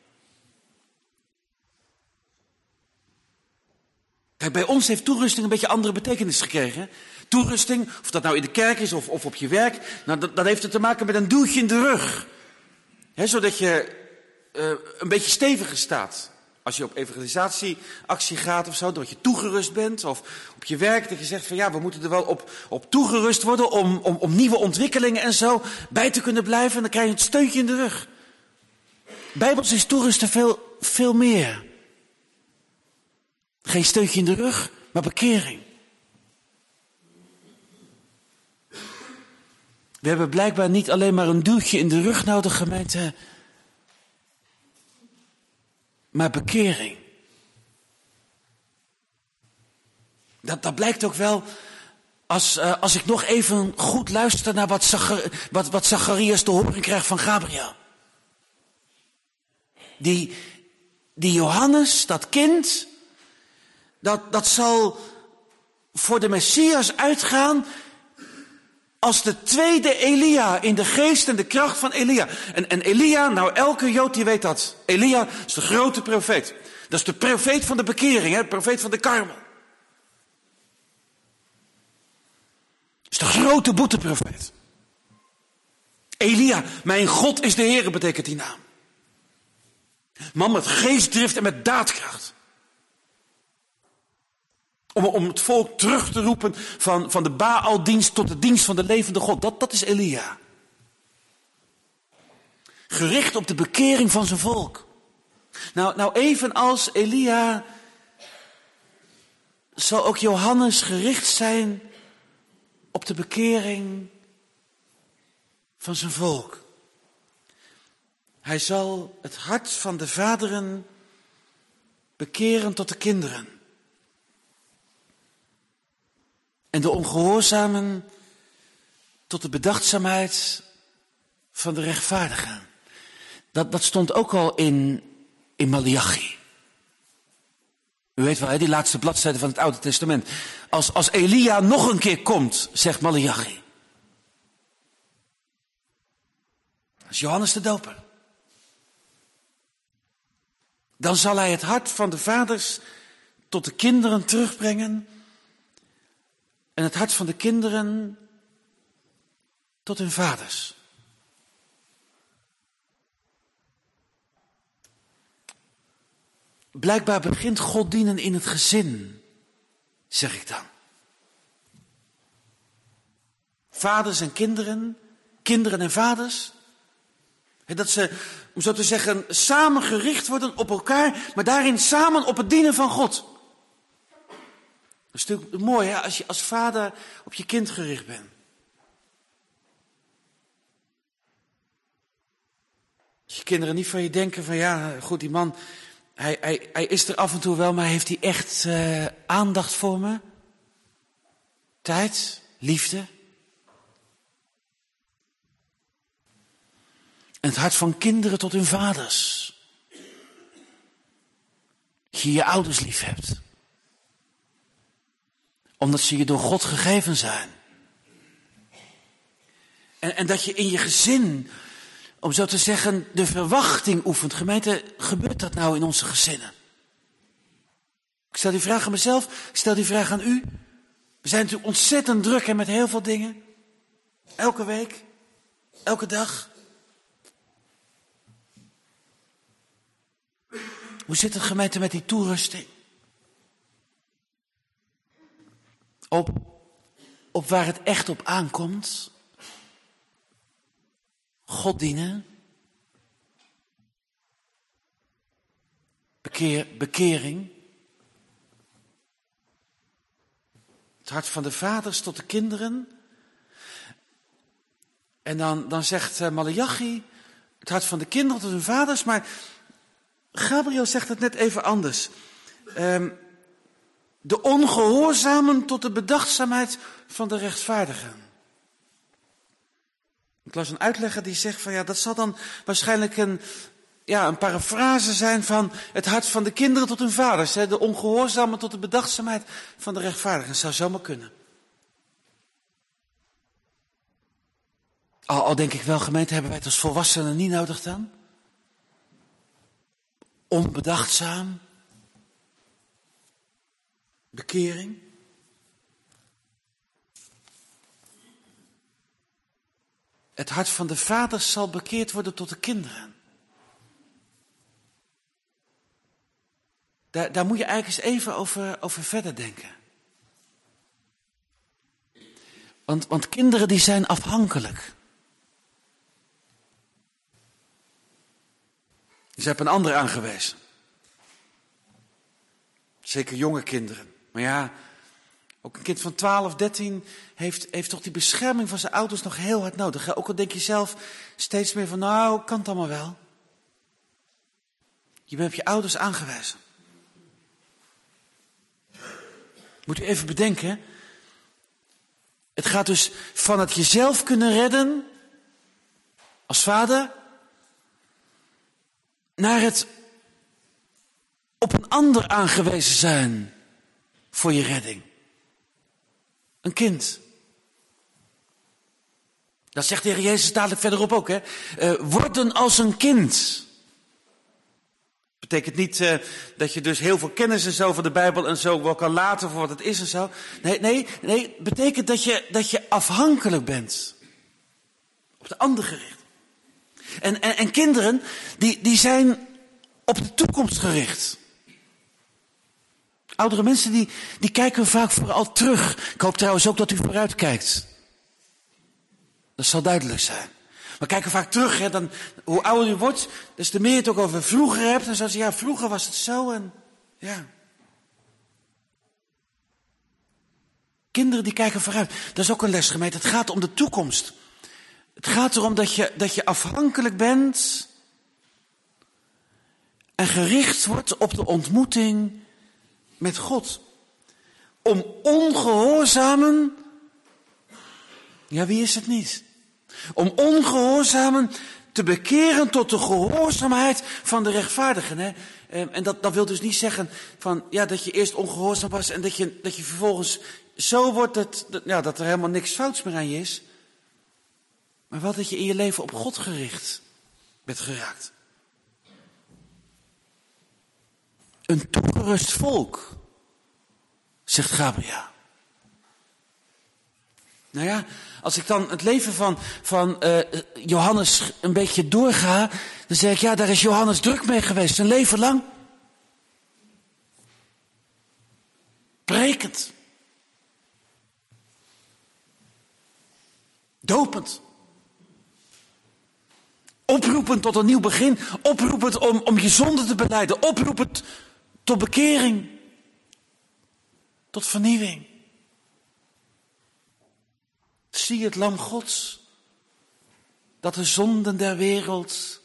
Kijk, bij ons heeft toerusting een beetje andere betekenis gekregen. Toerusting, of dat nou in de kerk is of, of op je werk, nou, dat, dat heeft het te maken met een duwtje in de rug. He, zodat je uh, een beetje steviger staat. Als je op evangelisatieactie gaat of zo, dat je toegerust bent. Of op je werk, dat je zegt van ja, we moeten er wel op, op toegerust worden om, om, om nieuwe ontwikkelingen en zo bij te kunnen blijven. En dan krijg je het steuntje in de rug. Bijbels is toerusten veel, veel meer. Geen steuntje in de rug, maar bekering. We hebben blijkbaar niet alleen maar een duwtje in de rug nodig, gemeente, maar bekering. Dat, dat blijkt ook wel als, uh, als ik nog even goed luister naar wat, Zachar, wat, wat Zacharias te horen krijgt van Gabriel. Die, die Johannes, dat kind, dat, dat zal voor de Messias uitgaan als de tweede Elia in de geest en de kracht van Elia. En, en Elia, nou elke Jood die weet dat. Elia is de grote profeet. Dat is de profeet van de bekering, hè? De profeet van de Karmel. Dat is de grote boeteprofeet. Elia, mijn God is de Heer, betekent die naam. Man met geestdrift en met daadkracht. Om, om het volk terug te roepen van, van de Baaldienst tot de dienst van de levende God. Dat, dat is Elia. Gericht op de bekering van zijn volk. Nou, nou evenals Elia zal ook Johannes gericht zijn op de bekering van zijn volk. Hij zal het hart van de vaderen bekeren tot de kinderen. En de ongehoorzamen tot de bedachtzaamheid van de rechtvaardigen. Dat, dat stond ook al in, in Maleachi. U weet wel, hè, die laatste bladzijde van het Oude Testament. Als, als Elia nog een keer komt, zegt Maleachi. Dat is Johannes de Doper. Dan zal hij het hart van de vaders tot de kinderen terugbrengen. En het hart van de kinderen tot hun vaders. Blijkbaar begint God dienen in het gezin, zeg ik dan. Vaders en kinderen, kinderen en vaders. Dat ze, om zo te zeggen, samen gericht worden op elkaar, maar daarin samen op het dienen van God. Dat is natuurlijk mooi, hè, als je als vader op je kind gericht bent. Als je kinderen niet van je denken van ja, goed, die man, hij, hij, hij is er af en toe wel, maar heeft hij echt uh, aandacht voor me? Tijd, liefde. En het hart van kinderen tot hun vaders. Dat je je ouders lief hebt. Omdat ze je door God gegeven zijn. En, en dat je in je gezin, om zo te zeggen, de verwachting oefent. Gemeente, gebeurt dat nou in onze gezinnen? Ik stel die vraag aan mezelf, ik stel die vraag aan u. We zijn natuurlijk ontzettend druk hè, met heel veel dingen. Elke week, elke dag. Hoe zit het, gemeente, met die toerusting? Op, op waar het echt op aankomt. God dienen. Bekeer, bekering. Het hart van de vaders tot de kinderen. En dan, dan zegt uh, Maleachi, het hart van de kinderen tot hun vaders. Maar Gabriel zegt het net even anders. Um, de ongehoorzamen tot de bedachtzaamheid van de rechtvaardigen. Ik las een uitlegger die zegt van ja, dat zal dan waarschijnlijk een, ja, een parafrase zijn van het hart van de kinderen tot hun vaders. Hè? De ongehoorzamen tot de bedachtzaamheid van de rechtvaardigen. Dat zou zomaar kunnen. Al, al denk ik wel, gemeente, hebben wij het als volwassenen niet nodig dan? Onbedachtzaam. Bekering. Het hart van de vaders zal bekeerd worden tot de kinderen. Daar, daar moet je eigenlijk eens even over, over verder denken. Want, want kinderen die zijn afhankelijk. Ze hebben een ander aangewezen. Zeker jonge kinderen. Maar ja, ook een kind van twaalf, dertien heeft, heeft toch die bescherming van zijn ouders nog heel hard nodig. Ook al denk je zelf steeds meer van, nou, kan het allemaal wel. Je bent op je ouders aangewezen. Moet u even bedenken. Het gaat dus van het jezelf kunnen redden, als vader, naar het op een ander aangewezen zijn voor je redding. Een kind. Dat zegt de Heer Jezus dadelijk verderop ook, hè. Uh, worden als een kind. Betekent niet uh, dat je dus heel veel kennis en zo van de Bijbel en zo wel kan laten voor wat het is en zo. Nee, nee, nee. Betekent dat je, dat je afhankelijk bent. Op de ander gericht. En, en, en kinderen, die, die zijn op de toekomst gericht. Oudere mensen, die, die kijken vaak vooral terug. Ik hoop trouwens ook dat u vooruit kijkt. Dat zal duidelijk zijn. Maar kijken vaak terug, hè, dan, hoe ouder u wordt, des te meer je het ook over vroeger hebt. Dan zou je zeggen, ja, vroeger was het zo en ja. Kinderen die kijken vooruit. Dat is ook een les, gemeente. Het gaat om de toekomst. Het gaat erom dat je, dat je afhankelijk bent en gericht wordt op de ontmoeting met God. Om ongehoorzamen, ja, wie is het niet? Om ongehoorzamen te bekeren tot de gehoorzaamheid van de rechtvaardigen. Hè? En dat, dat wil dus niet zeggen van, ja, dat je eerst ongehoorzaam was en dat je, dat je vervolgens zo wordt dat, dat, ja, dat er helemaal niks fouts meer aan je is. Maar wel dat je in je leven op God gericht bent geraakt. Een toegerust volk, zegt Gabriel. Nou ja, als ik dan het leven van, van uh, Johannes een beetje doorga, dan zeg ik, ja, daar is Johannes druk mee geweest, zijn leven lang. Prekend. Dopend. Oproepend tot een nieuw begin. Oproepend om, om je zonde te belijden. Oproepend tot bekering. Tot vernieuwing. Zie het lam Gods. Dat de zonden der wereld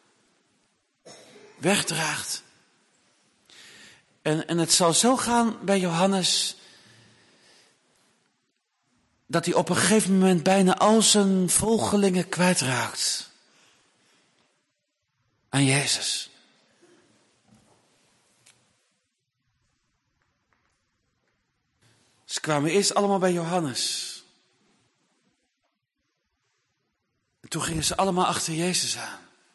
wegdraagt. En, en het zal zo gaan bij Johannes, dat hij op een gegeven moment bijna al zijn volgelingen kwijtraakt. Aan Jezus. Ze kwamen eerst allemaal bij Johannes. En toen gingen ze allemaal achter Jezus aan.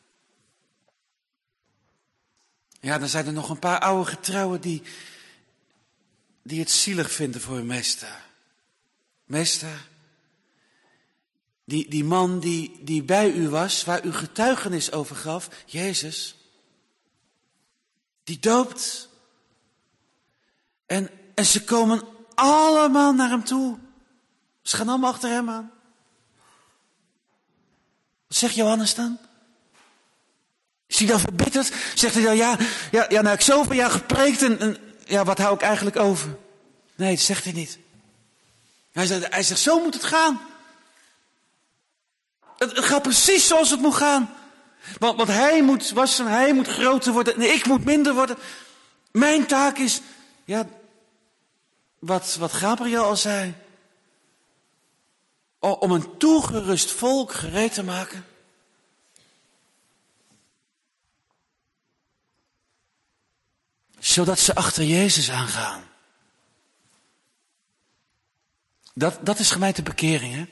Ja, dan zijn er nog een paar oude getrouwen die, die het zielig vinden voor hun meester. Meester, die, die man die, die bij u was, waar u getuigenis over gaf, Jezus, die doopt. En, en ze komen allemaal naar hem toe. Ze gaan allemaal achter hem aan. Wat zegt Johannes dan? Is hij dan verbitterd? Zegt hij dan, ja, ja, ja nou ik zoveel jaar gepreekt en, en ja, wat hou ik eigenlijk over? Nee, dat zegt hij niet. Hij zegt, hij zegt, zo moet het gaan. Het, het gaat precies zoals het moet gaan. Want, want hij moet wassen, hij moet groter worden en ik moet minder worden. Mijn taak is, ja, wat, wat Gabriel al zei. Om een toegerust volk gereed te maken. Zodat ze achter Jezus aangaan. Dat, dat is gemeente bekering, hè?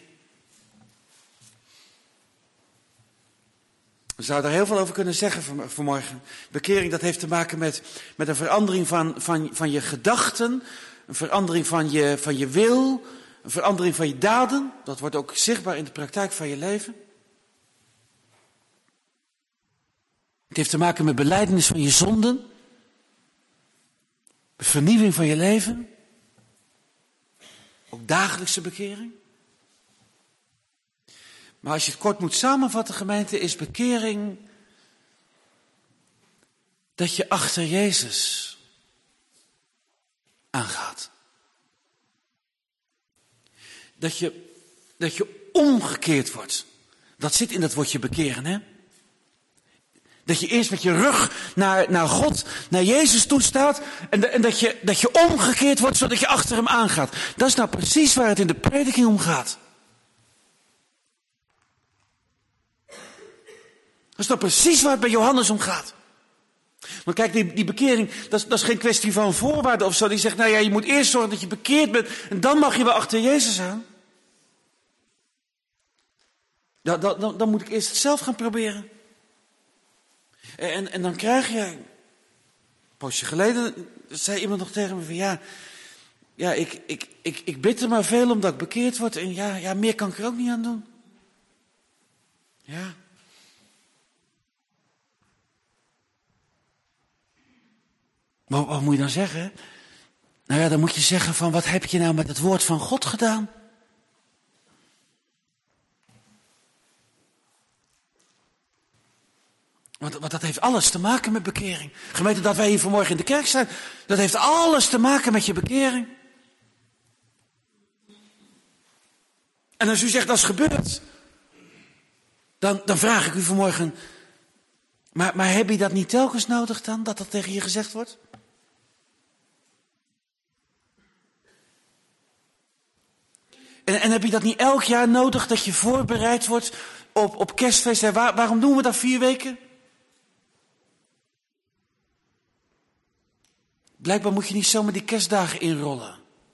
We zouden er heel veel over kunnen zeggen van, vanmorgen. Bekering, dat heeft te maken met, met een verandering van, van, van je gedachten. Een verandering van je, van je wil. Een verandering van je daden. Dat wordt ook zichtbaar in de praktijk van je leven. Het heeft te maken met belijdenis van je zonden. Vernieuwing van je leven. Ook dagelijkse bekering. Maar als je het kort moet samenvatten, gemeente, is bekering dat je achter Jezus aangaat. Dat je, dat je omgekeerd wordt. Dat zit in dat woordje bekeren, hè? Dat je eerst met je rug naar, naar God, naar Jezus toe staat. En, en dat, je, dat je omgekeerd wordt, zodat je achter hem aangaat. Dat is nou precies waar het in de prediking om gaat. Dat is nou precies waar het bij Johannes om gaat. Want kijk, die, die bekering, dat is, dat is geen kwestie van voorwaarden of zo. Die zegt, nou ja, je moet eerst zorgen dat je bekeerd bent. En dan mag je wel achter Jezus aan. Ja, dan, dan, dan moet ik eerst het zelf gaan proberen. En, en dan krijg je, een poosje geleden zei iemand nog tegen me van ja, ja ik, ik, ik, ik bid er maar veel omdat ik bekeerd word en ja, ja, meer kan ik er ook niet aan doen. Ja. Maar wat moet je dan zeggen? Nou ja, dan moet je zeggen van wat heb je nou met het woord van God gedaan? Want, want dat heeft alles te maken met bekering. Gemeente, dat wij hier vanmorgen in de kerk zijn, dat heeft alles te maken met je bekering. En als u zegt dat is gebeurd, dan, dan vraag ik u vanmorgen, maar, maar heb je dat niet telkens nodig dan, dat dat tegen je gezegd wordt? En, en heb je dat niet elk jaar nodig, dat je voorbereid wordt op, op kerstfeest? En waar, waarom doen we dat vier weken? Blijkbaar moet je niet zomaar die kerstdagen inrollen.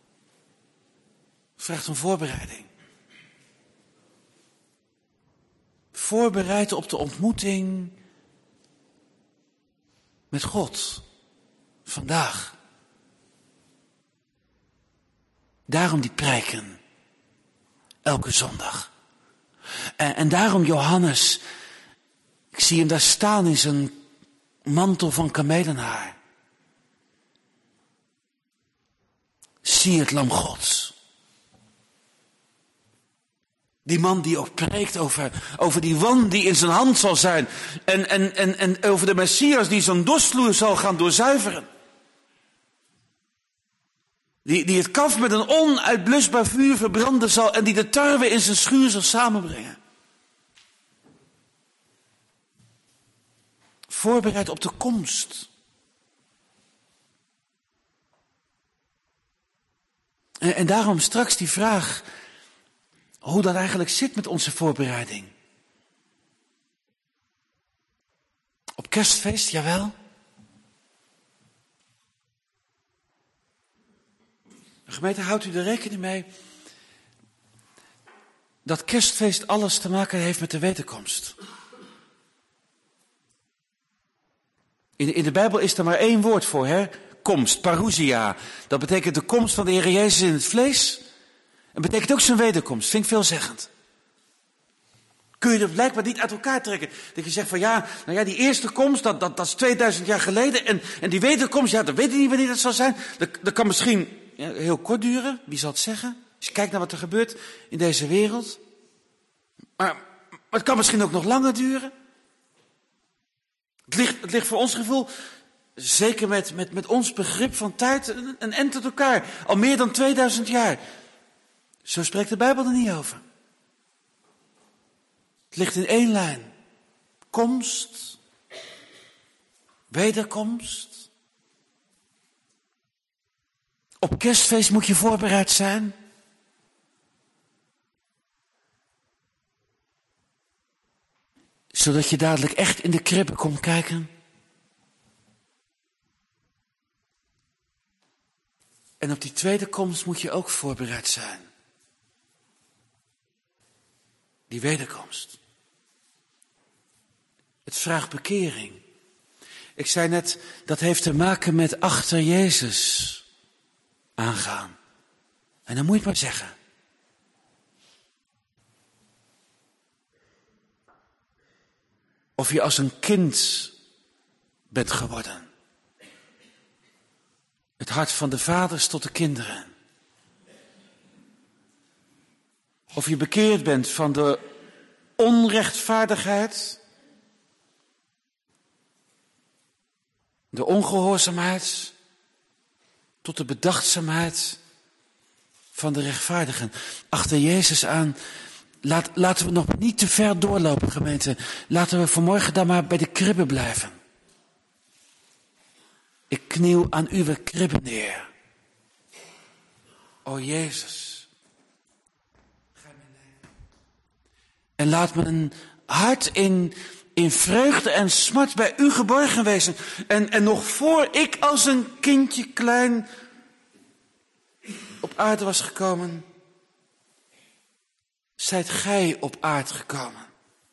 Het vraagt om voorbereiding. Voorbereid op de ontmoeting met God. Vandaag. Daarom die prijken. Elke zondag. En, en daarom Johannes. Ik zie hem daar staan in zijn mantel van kamelenhaar. Zie het lam Gods. Die man die ook preekt over, over die wand die in zijn hand zal zijn. En, en, en, en over de Messias die zijn dorstvloer zal gaan doorzuiveren. Die, die het kaf met een onuitblusbaar vuur verbranden zal. En die de tarwe in zijn schuur zal samenbrengen. Voorbereid op de komst. En, en daarom straks die vraag, hoe dat eigenlijk zit met onze voorbereiding. Op kerstfeest, jawel. De gemeente, houdt u er rekening mee dat kerstfeest alles te maken heeft met de wederkomst. In, in de Bijbel is er maar één woord voor, hè? Komst, parousia. Dat betekent de komst van de Heer Jezus in het vlees. En betekent ook zijn wederkomst. Vind ik veelzeggend. Kun je er blijkbaar niet uit elkaar trekken. Dat je zegt van ja, nou ja, die eerste komst, dat, dat, dat is tweeduizend jaar geleden. En, en die wederkomst, ja, dat weet ik niet wanneer dat zal zijn. Dat, dat kan misschien ja, heel kort duren. Wie zal het zeggen? Als je kijkt naar wat er gebeurt in deze wereld. Maar, maar het kan misschien ook nog langer duren. Het ligt, het ligt voor ons gevoel, zeker met, met, met ons begrip van tijd, een, een end tot elkaar. Al meer dan tweeduizend jaar. Zo spreekt de Bijbel er niet over. Het ligt in één lijn. Komst, wederkomst. Op kerstfeest moet je voorbereid zijn. Zodat je dadelijk echt in de kribbe komt kijken. En op die tweede komst moet je ook voorbereid zijn. Die wederkomst. Het vraagt bekering. Ik zei net, dat heeft te maken met achter Jezus aangaan. En dan moet je het maar zeggen. Of je als een kind bent geworden. Het hart van de vaders tot de kinderen. Of je bekeerd bent van de onrechtvaardigheid, de ongehoorzaamheid, tot de bedachtzaamheid van de rechtvaardigen. Achter Jezus aan, laat, laten we nog niet te ver doorlopen, gemeente. Laten we vanmorgen dan maar bij de kribbe blijven. Ik kniel aan uw kribbe neer. O Jezus. En laat me een hart in, in vreugde en smart bij u geborgen wezen. En, en nog voor ik als een kindje klein op aarde was gekomen, zijt gij op aarde gekomen.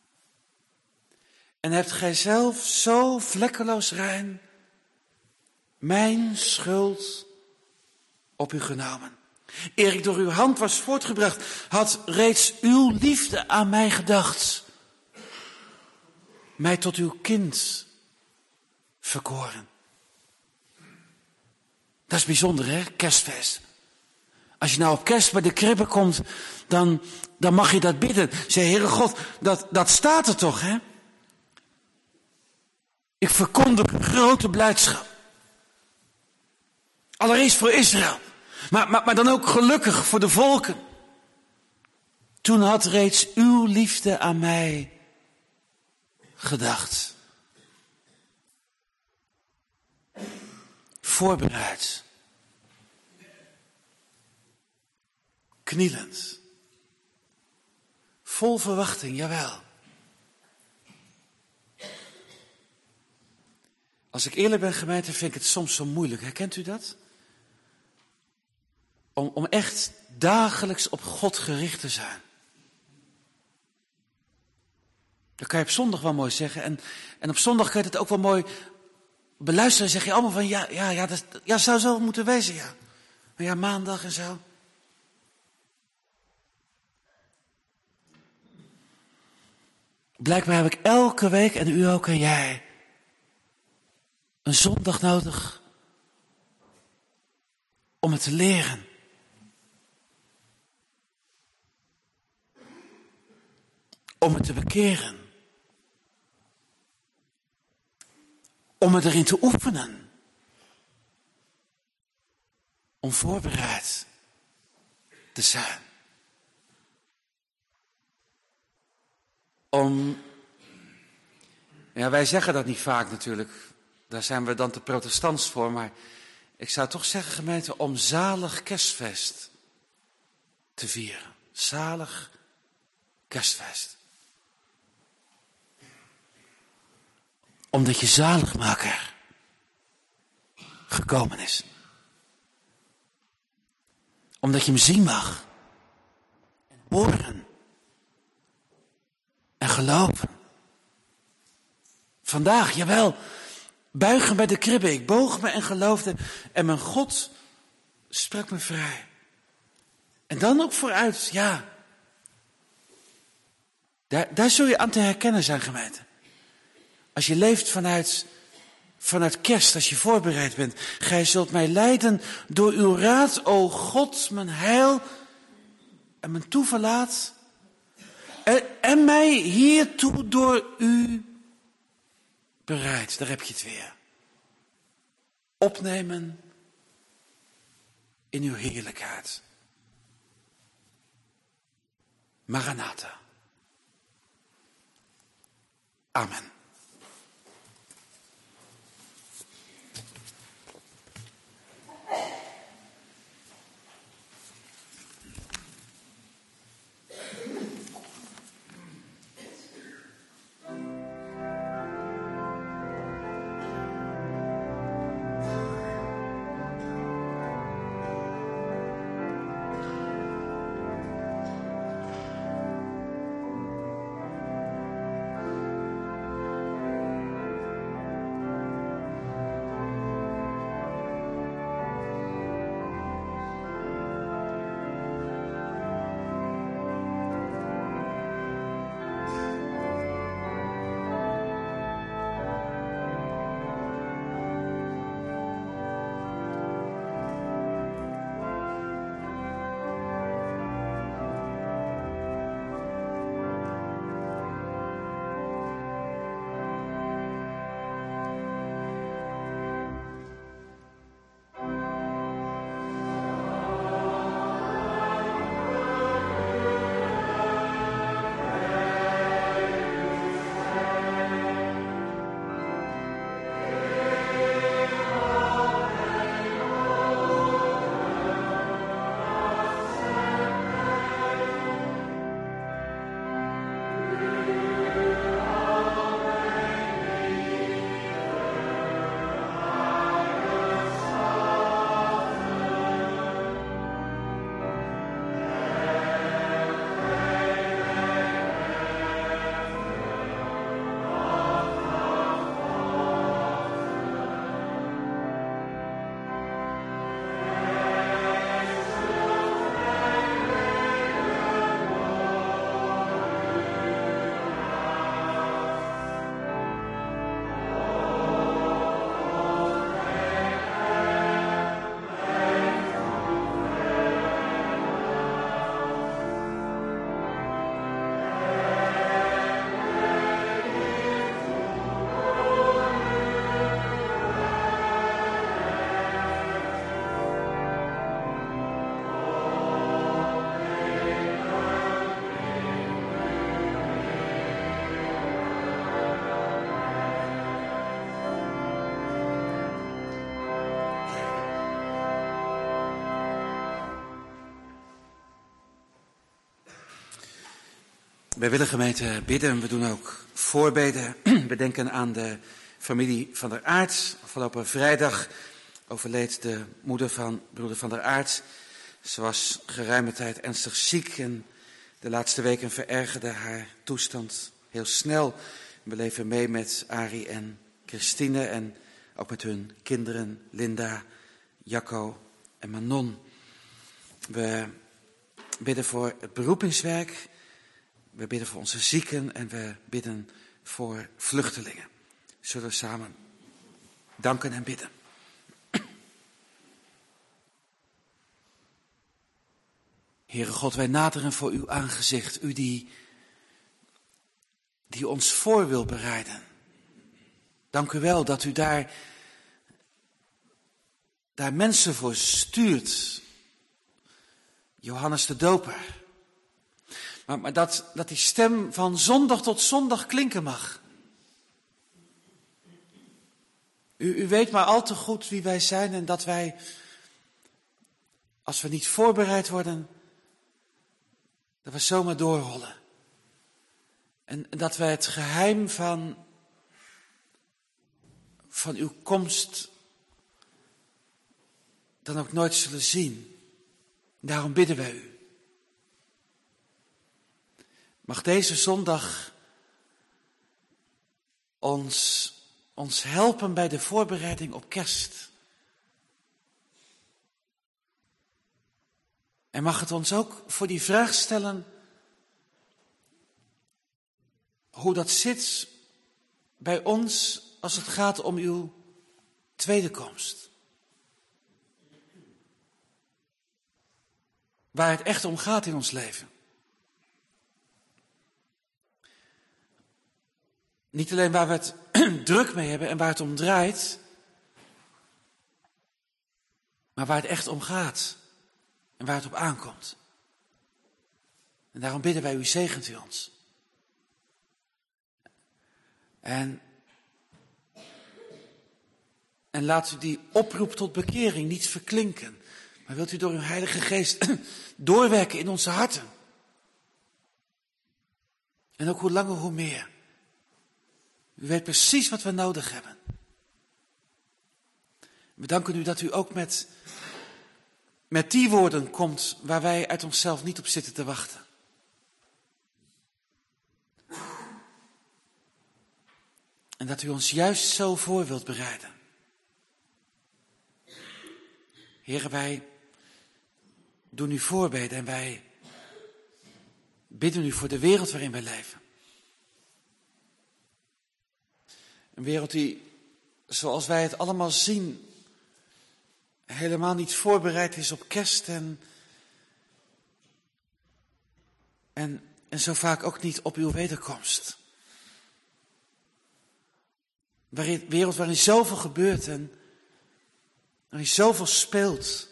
En hebt gij zelf zo vlekkeloos rein mijn schuld op u genomen. Eer ik door uw hand was voortgebracht, had reeds uw liefde aan mij gedacht. Mij tot uw kind verkoren. Dat is bijzonder, hè, kerstfeest. Als je nou op kerst bij de kribbe komt, dan, dan mag je dat bidden. Zeg, Heere God, dat, dat staat er toch, hè? Ik verkondig grote blijdschap. Allereerst voor Israël. Maar, maar, maar dan ook gelukkig voor de volken. Toen had reeds uw liefde aan mij gedacht. Voorbereid. Knielend. Vol verwachting, jawel. Als ik eerlijk ben, gemeente, vind ik het soms zo moeilijk. Herkent u dat? Om, om echt dagelijks op God gericht te zijn. Dat kan je op zondag wel mooi zeggen. En, en op zondag kan je het ook wel mooi beluisteren. En zeg je allemaal van, ja, ja, ja, dat ja, zou zo moeten wezen, ja. Maar ja, maandag en zo. Blijkbaar heb ik elke week, en u ook en jij, een zondag nodig om het te leren. Om het te bekeren. Om het erin te oefenen. Om voorbereid te zijn. Om, ja, wij zeggen dat niet vaak natuurlijk. Daar zijn we dan te protestants voor. Maar ik zou toch zeggen, gemeente, om zalig kerstfeest te vieren. Zalig kerstfeest. Omdat je zaligmaker gekomen is. Omdat je hem zien mag. En horen. En geloven. Vandaag, jawel, buigen bij de kribbe. Ik boog me en geloofde. En mijn God sprak me vrij. En dan ook vooruit, ja. Daar, daar zul je aan te herkennen zijn, gemeente. Als je leeft vanuit, vanuit kerst, als je voorbereid bent. Gij zult mij leiden door uw raad, o God, mijn heil en mijn toeverlaat. En, en mij hiertoe door u bereid. Daar heb je het weer. Opnemen in uw heerlijkheid. Maranatha. Amen. Wij willen gemeente bidden, we doen ook voorbeden. We denken aan de familie Van der Aert. Afgelopen vrijdag overleed de moeder van broeder Van der Aert. Ze was geruime tijd ernstig ziek en de laatste weken verergerde haar toestand heel snel. We leven mee met Arie en Christine en ook met hun kinderen Linda, Jacco en Manon. We bidden voor het beroepingswerk. We bidden voor onze zieken en we bidden voor vluchtelingen. Zullen we samen danken en bidden. Heere God, wij naderen voor uw aangezicht, u die, die ons voor wil bereiden. Dank u wel dat u daar, daar mensen voor stuurt. Johannes de Doper. Maar, maar dat, dat die stem van zondag tot zondag klinken mag. U, u weet maar al te goed wie wij zijn en dat wij, als we niet voorbereid worden, dat we zomaar doorrollen. En, en dat wij het geheim van, van uw komst dan ook nooit zullen zien. Daarom bidden wij u. Mag deze zondag ons, ons helpen bij de voorbereiding op kerst. En mag het ons ook voor die vraag stellen hoe dat zit bij ons als het gaat om uw tweede komst. Waar het echt om gaat in ons leven. Niet alleen waar we het druk mee hebben en waar het om draait, maar waar het echt om gaat en waar het op aankomt. En daarom bidden wij u, zegent u ons. En, en laat u die oproep tot bekering niet verklinken. Maar wilt u door uw Heilige Geest doorwerken in onze harten. En ook hoe langer hoe meer. U weet precies wat we nodig hebben. We danken u dat u ook met, met die woorden komt waar wij uit onszelf niet op zitten te wachten. En dat u ons juist zo voor wilt bereiden. Heren, wij doen u voorbeden en wij bidden u voor de wereld waarin wij leven. Een wereld die, zoals wij het allemaal zien, helemaal niet voorbereid is op kerst en, en, en zo vaak ook niet op uw wederkomst. Een wereld waarin zoveel gebeurt en waarin zoveel speelt.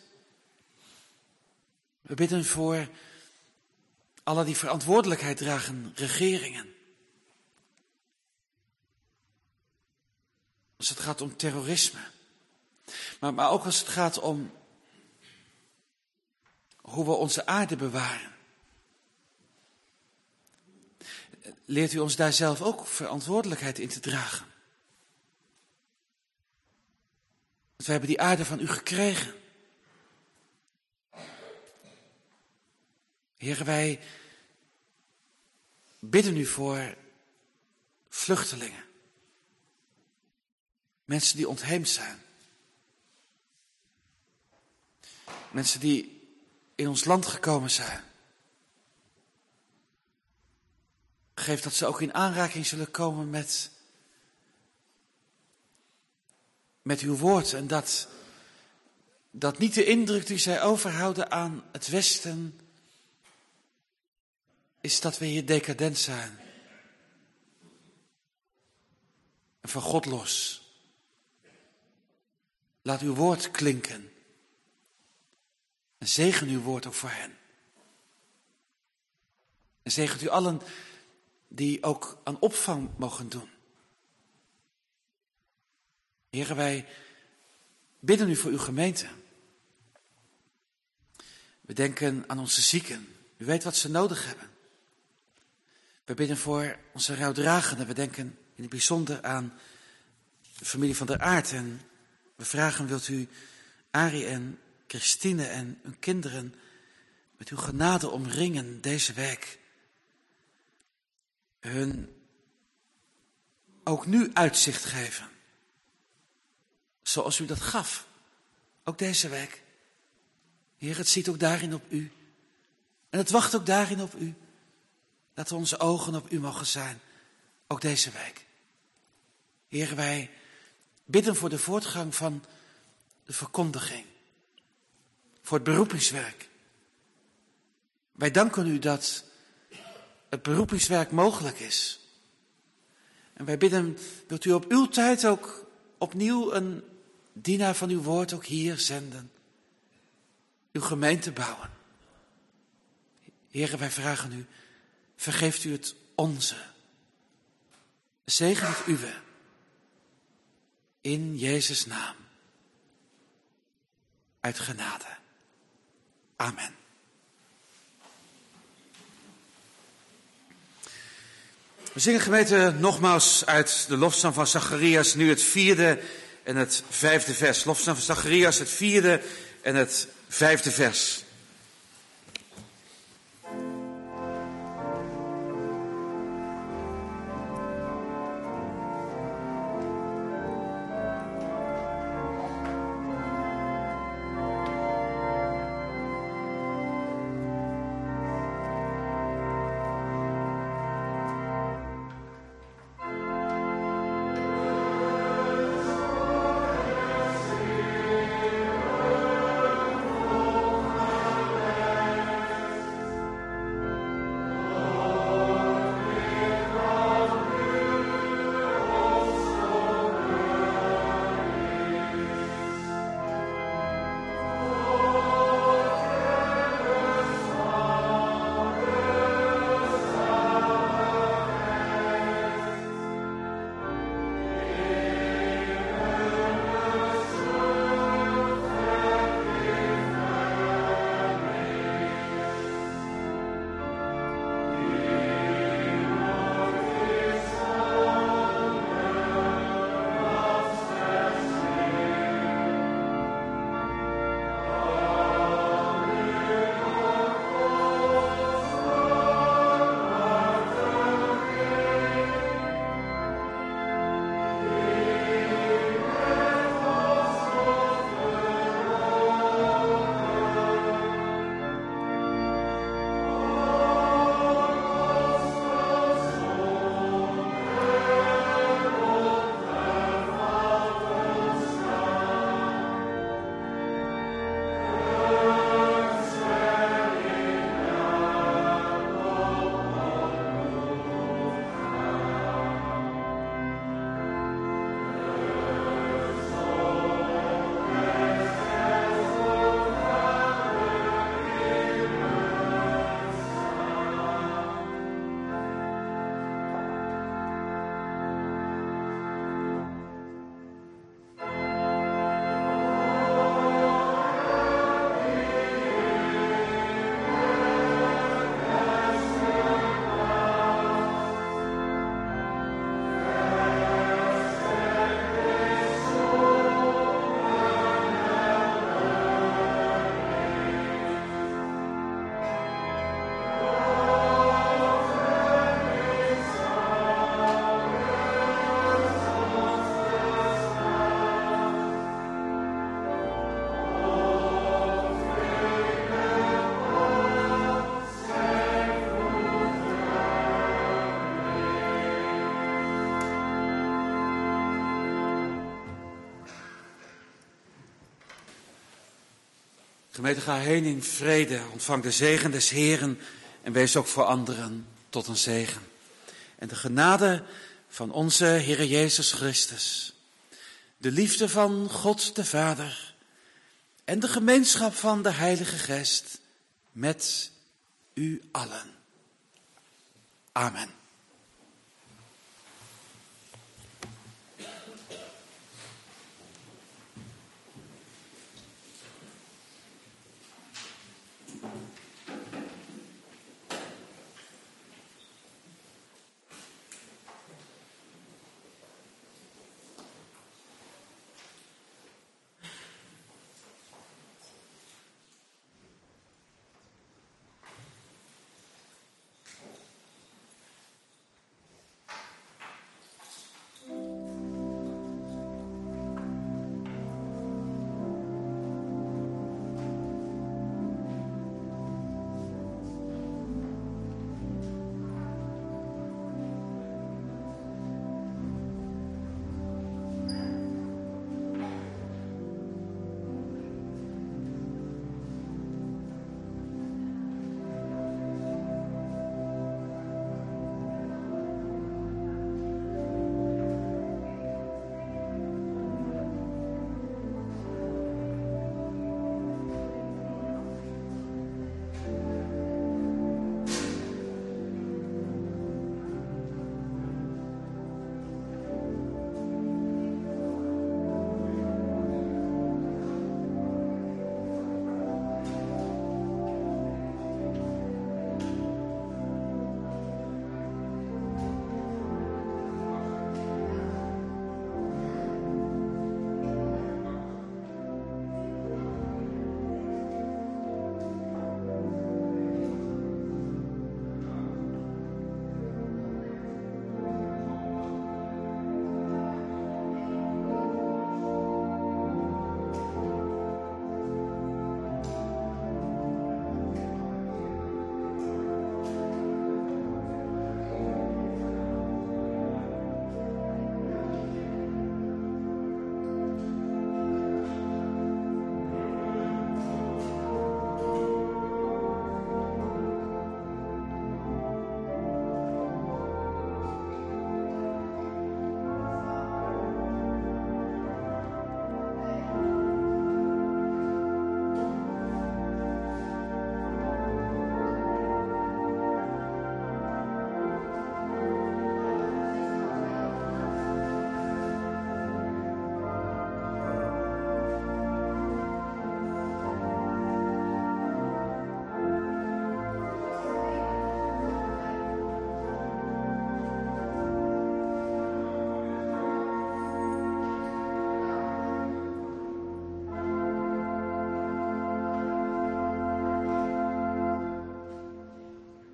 We bidden voor alle die verantwoordelijkheid dragen, regeringen. Als het gaat om terrorisme. Maar, maar ook als het gaat om hoe we onze aarde bewaren. Leert u ons daar zelf ook verantwoordelijkheid in te dragen. Want we hebben die aarde van u gekregen. Heren, wij bidden u voor vluchtelingen. Mensen die ontheemd zijn. Mensen die in ons land gekomen zijn. Geef dat ze ook in aanraking zullen komen met, met uw woord. En dat, dat niet de indruk die zij overhouden aan het Westen is dat we hier decadent zijn. En van God los. Laat uw woord klinken. En zegen uw woord ook voor hen. En zegent u allen die ook aan opvang mogen doen. Heren, wij bidden u voor uw gemeente. We denken aan onze zieken. U weet wat ze nodig hebben. We bidden voor onze rouwdragenden. We denken in het bijzonder aan de familie van der Aert. En we vragen, wilt u Arie en Christine en hun kinderen met uw genade omringen deze week. Hun ook nu uitzicht geven. Zoals u dat gaf. Ook deze week. Heer, het ziet ook daarin op u. En het wacht ook daarin op u. Dat onze ogen op u mogen zijn. Ook deze week. Heer, wij bidden voor de voortgang van de verkondiging. Voor het beroepingswerk. Wij danken u dat het beroepingswerk mogelijk is. En wij bidden, wilt u op uw tijd ook opnieuw een dienaar van uw woord ook hier zenden. Uw gemeente bouwen. Heren, wij vragen u, vergeeft u het onze. Zegen het uwe. In Jezus' naam. Uit genade. Amen. We zingen, gemeente, nogmaals uit de lofzang van Zacharias, nu het vierde en het vijfde vers. Lofzang van Zacharias, het vierde en het vijfde vers. Gemeente, ga heen in vrede, ontvang de zegen des Heeren en wees ook voor anderen tot een zegen. En de genade van onze Heere Jezus Christus, de liefde van God de Vader en de gemeenschap van de Heilige Geest met u allen. Amen.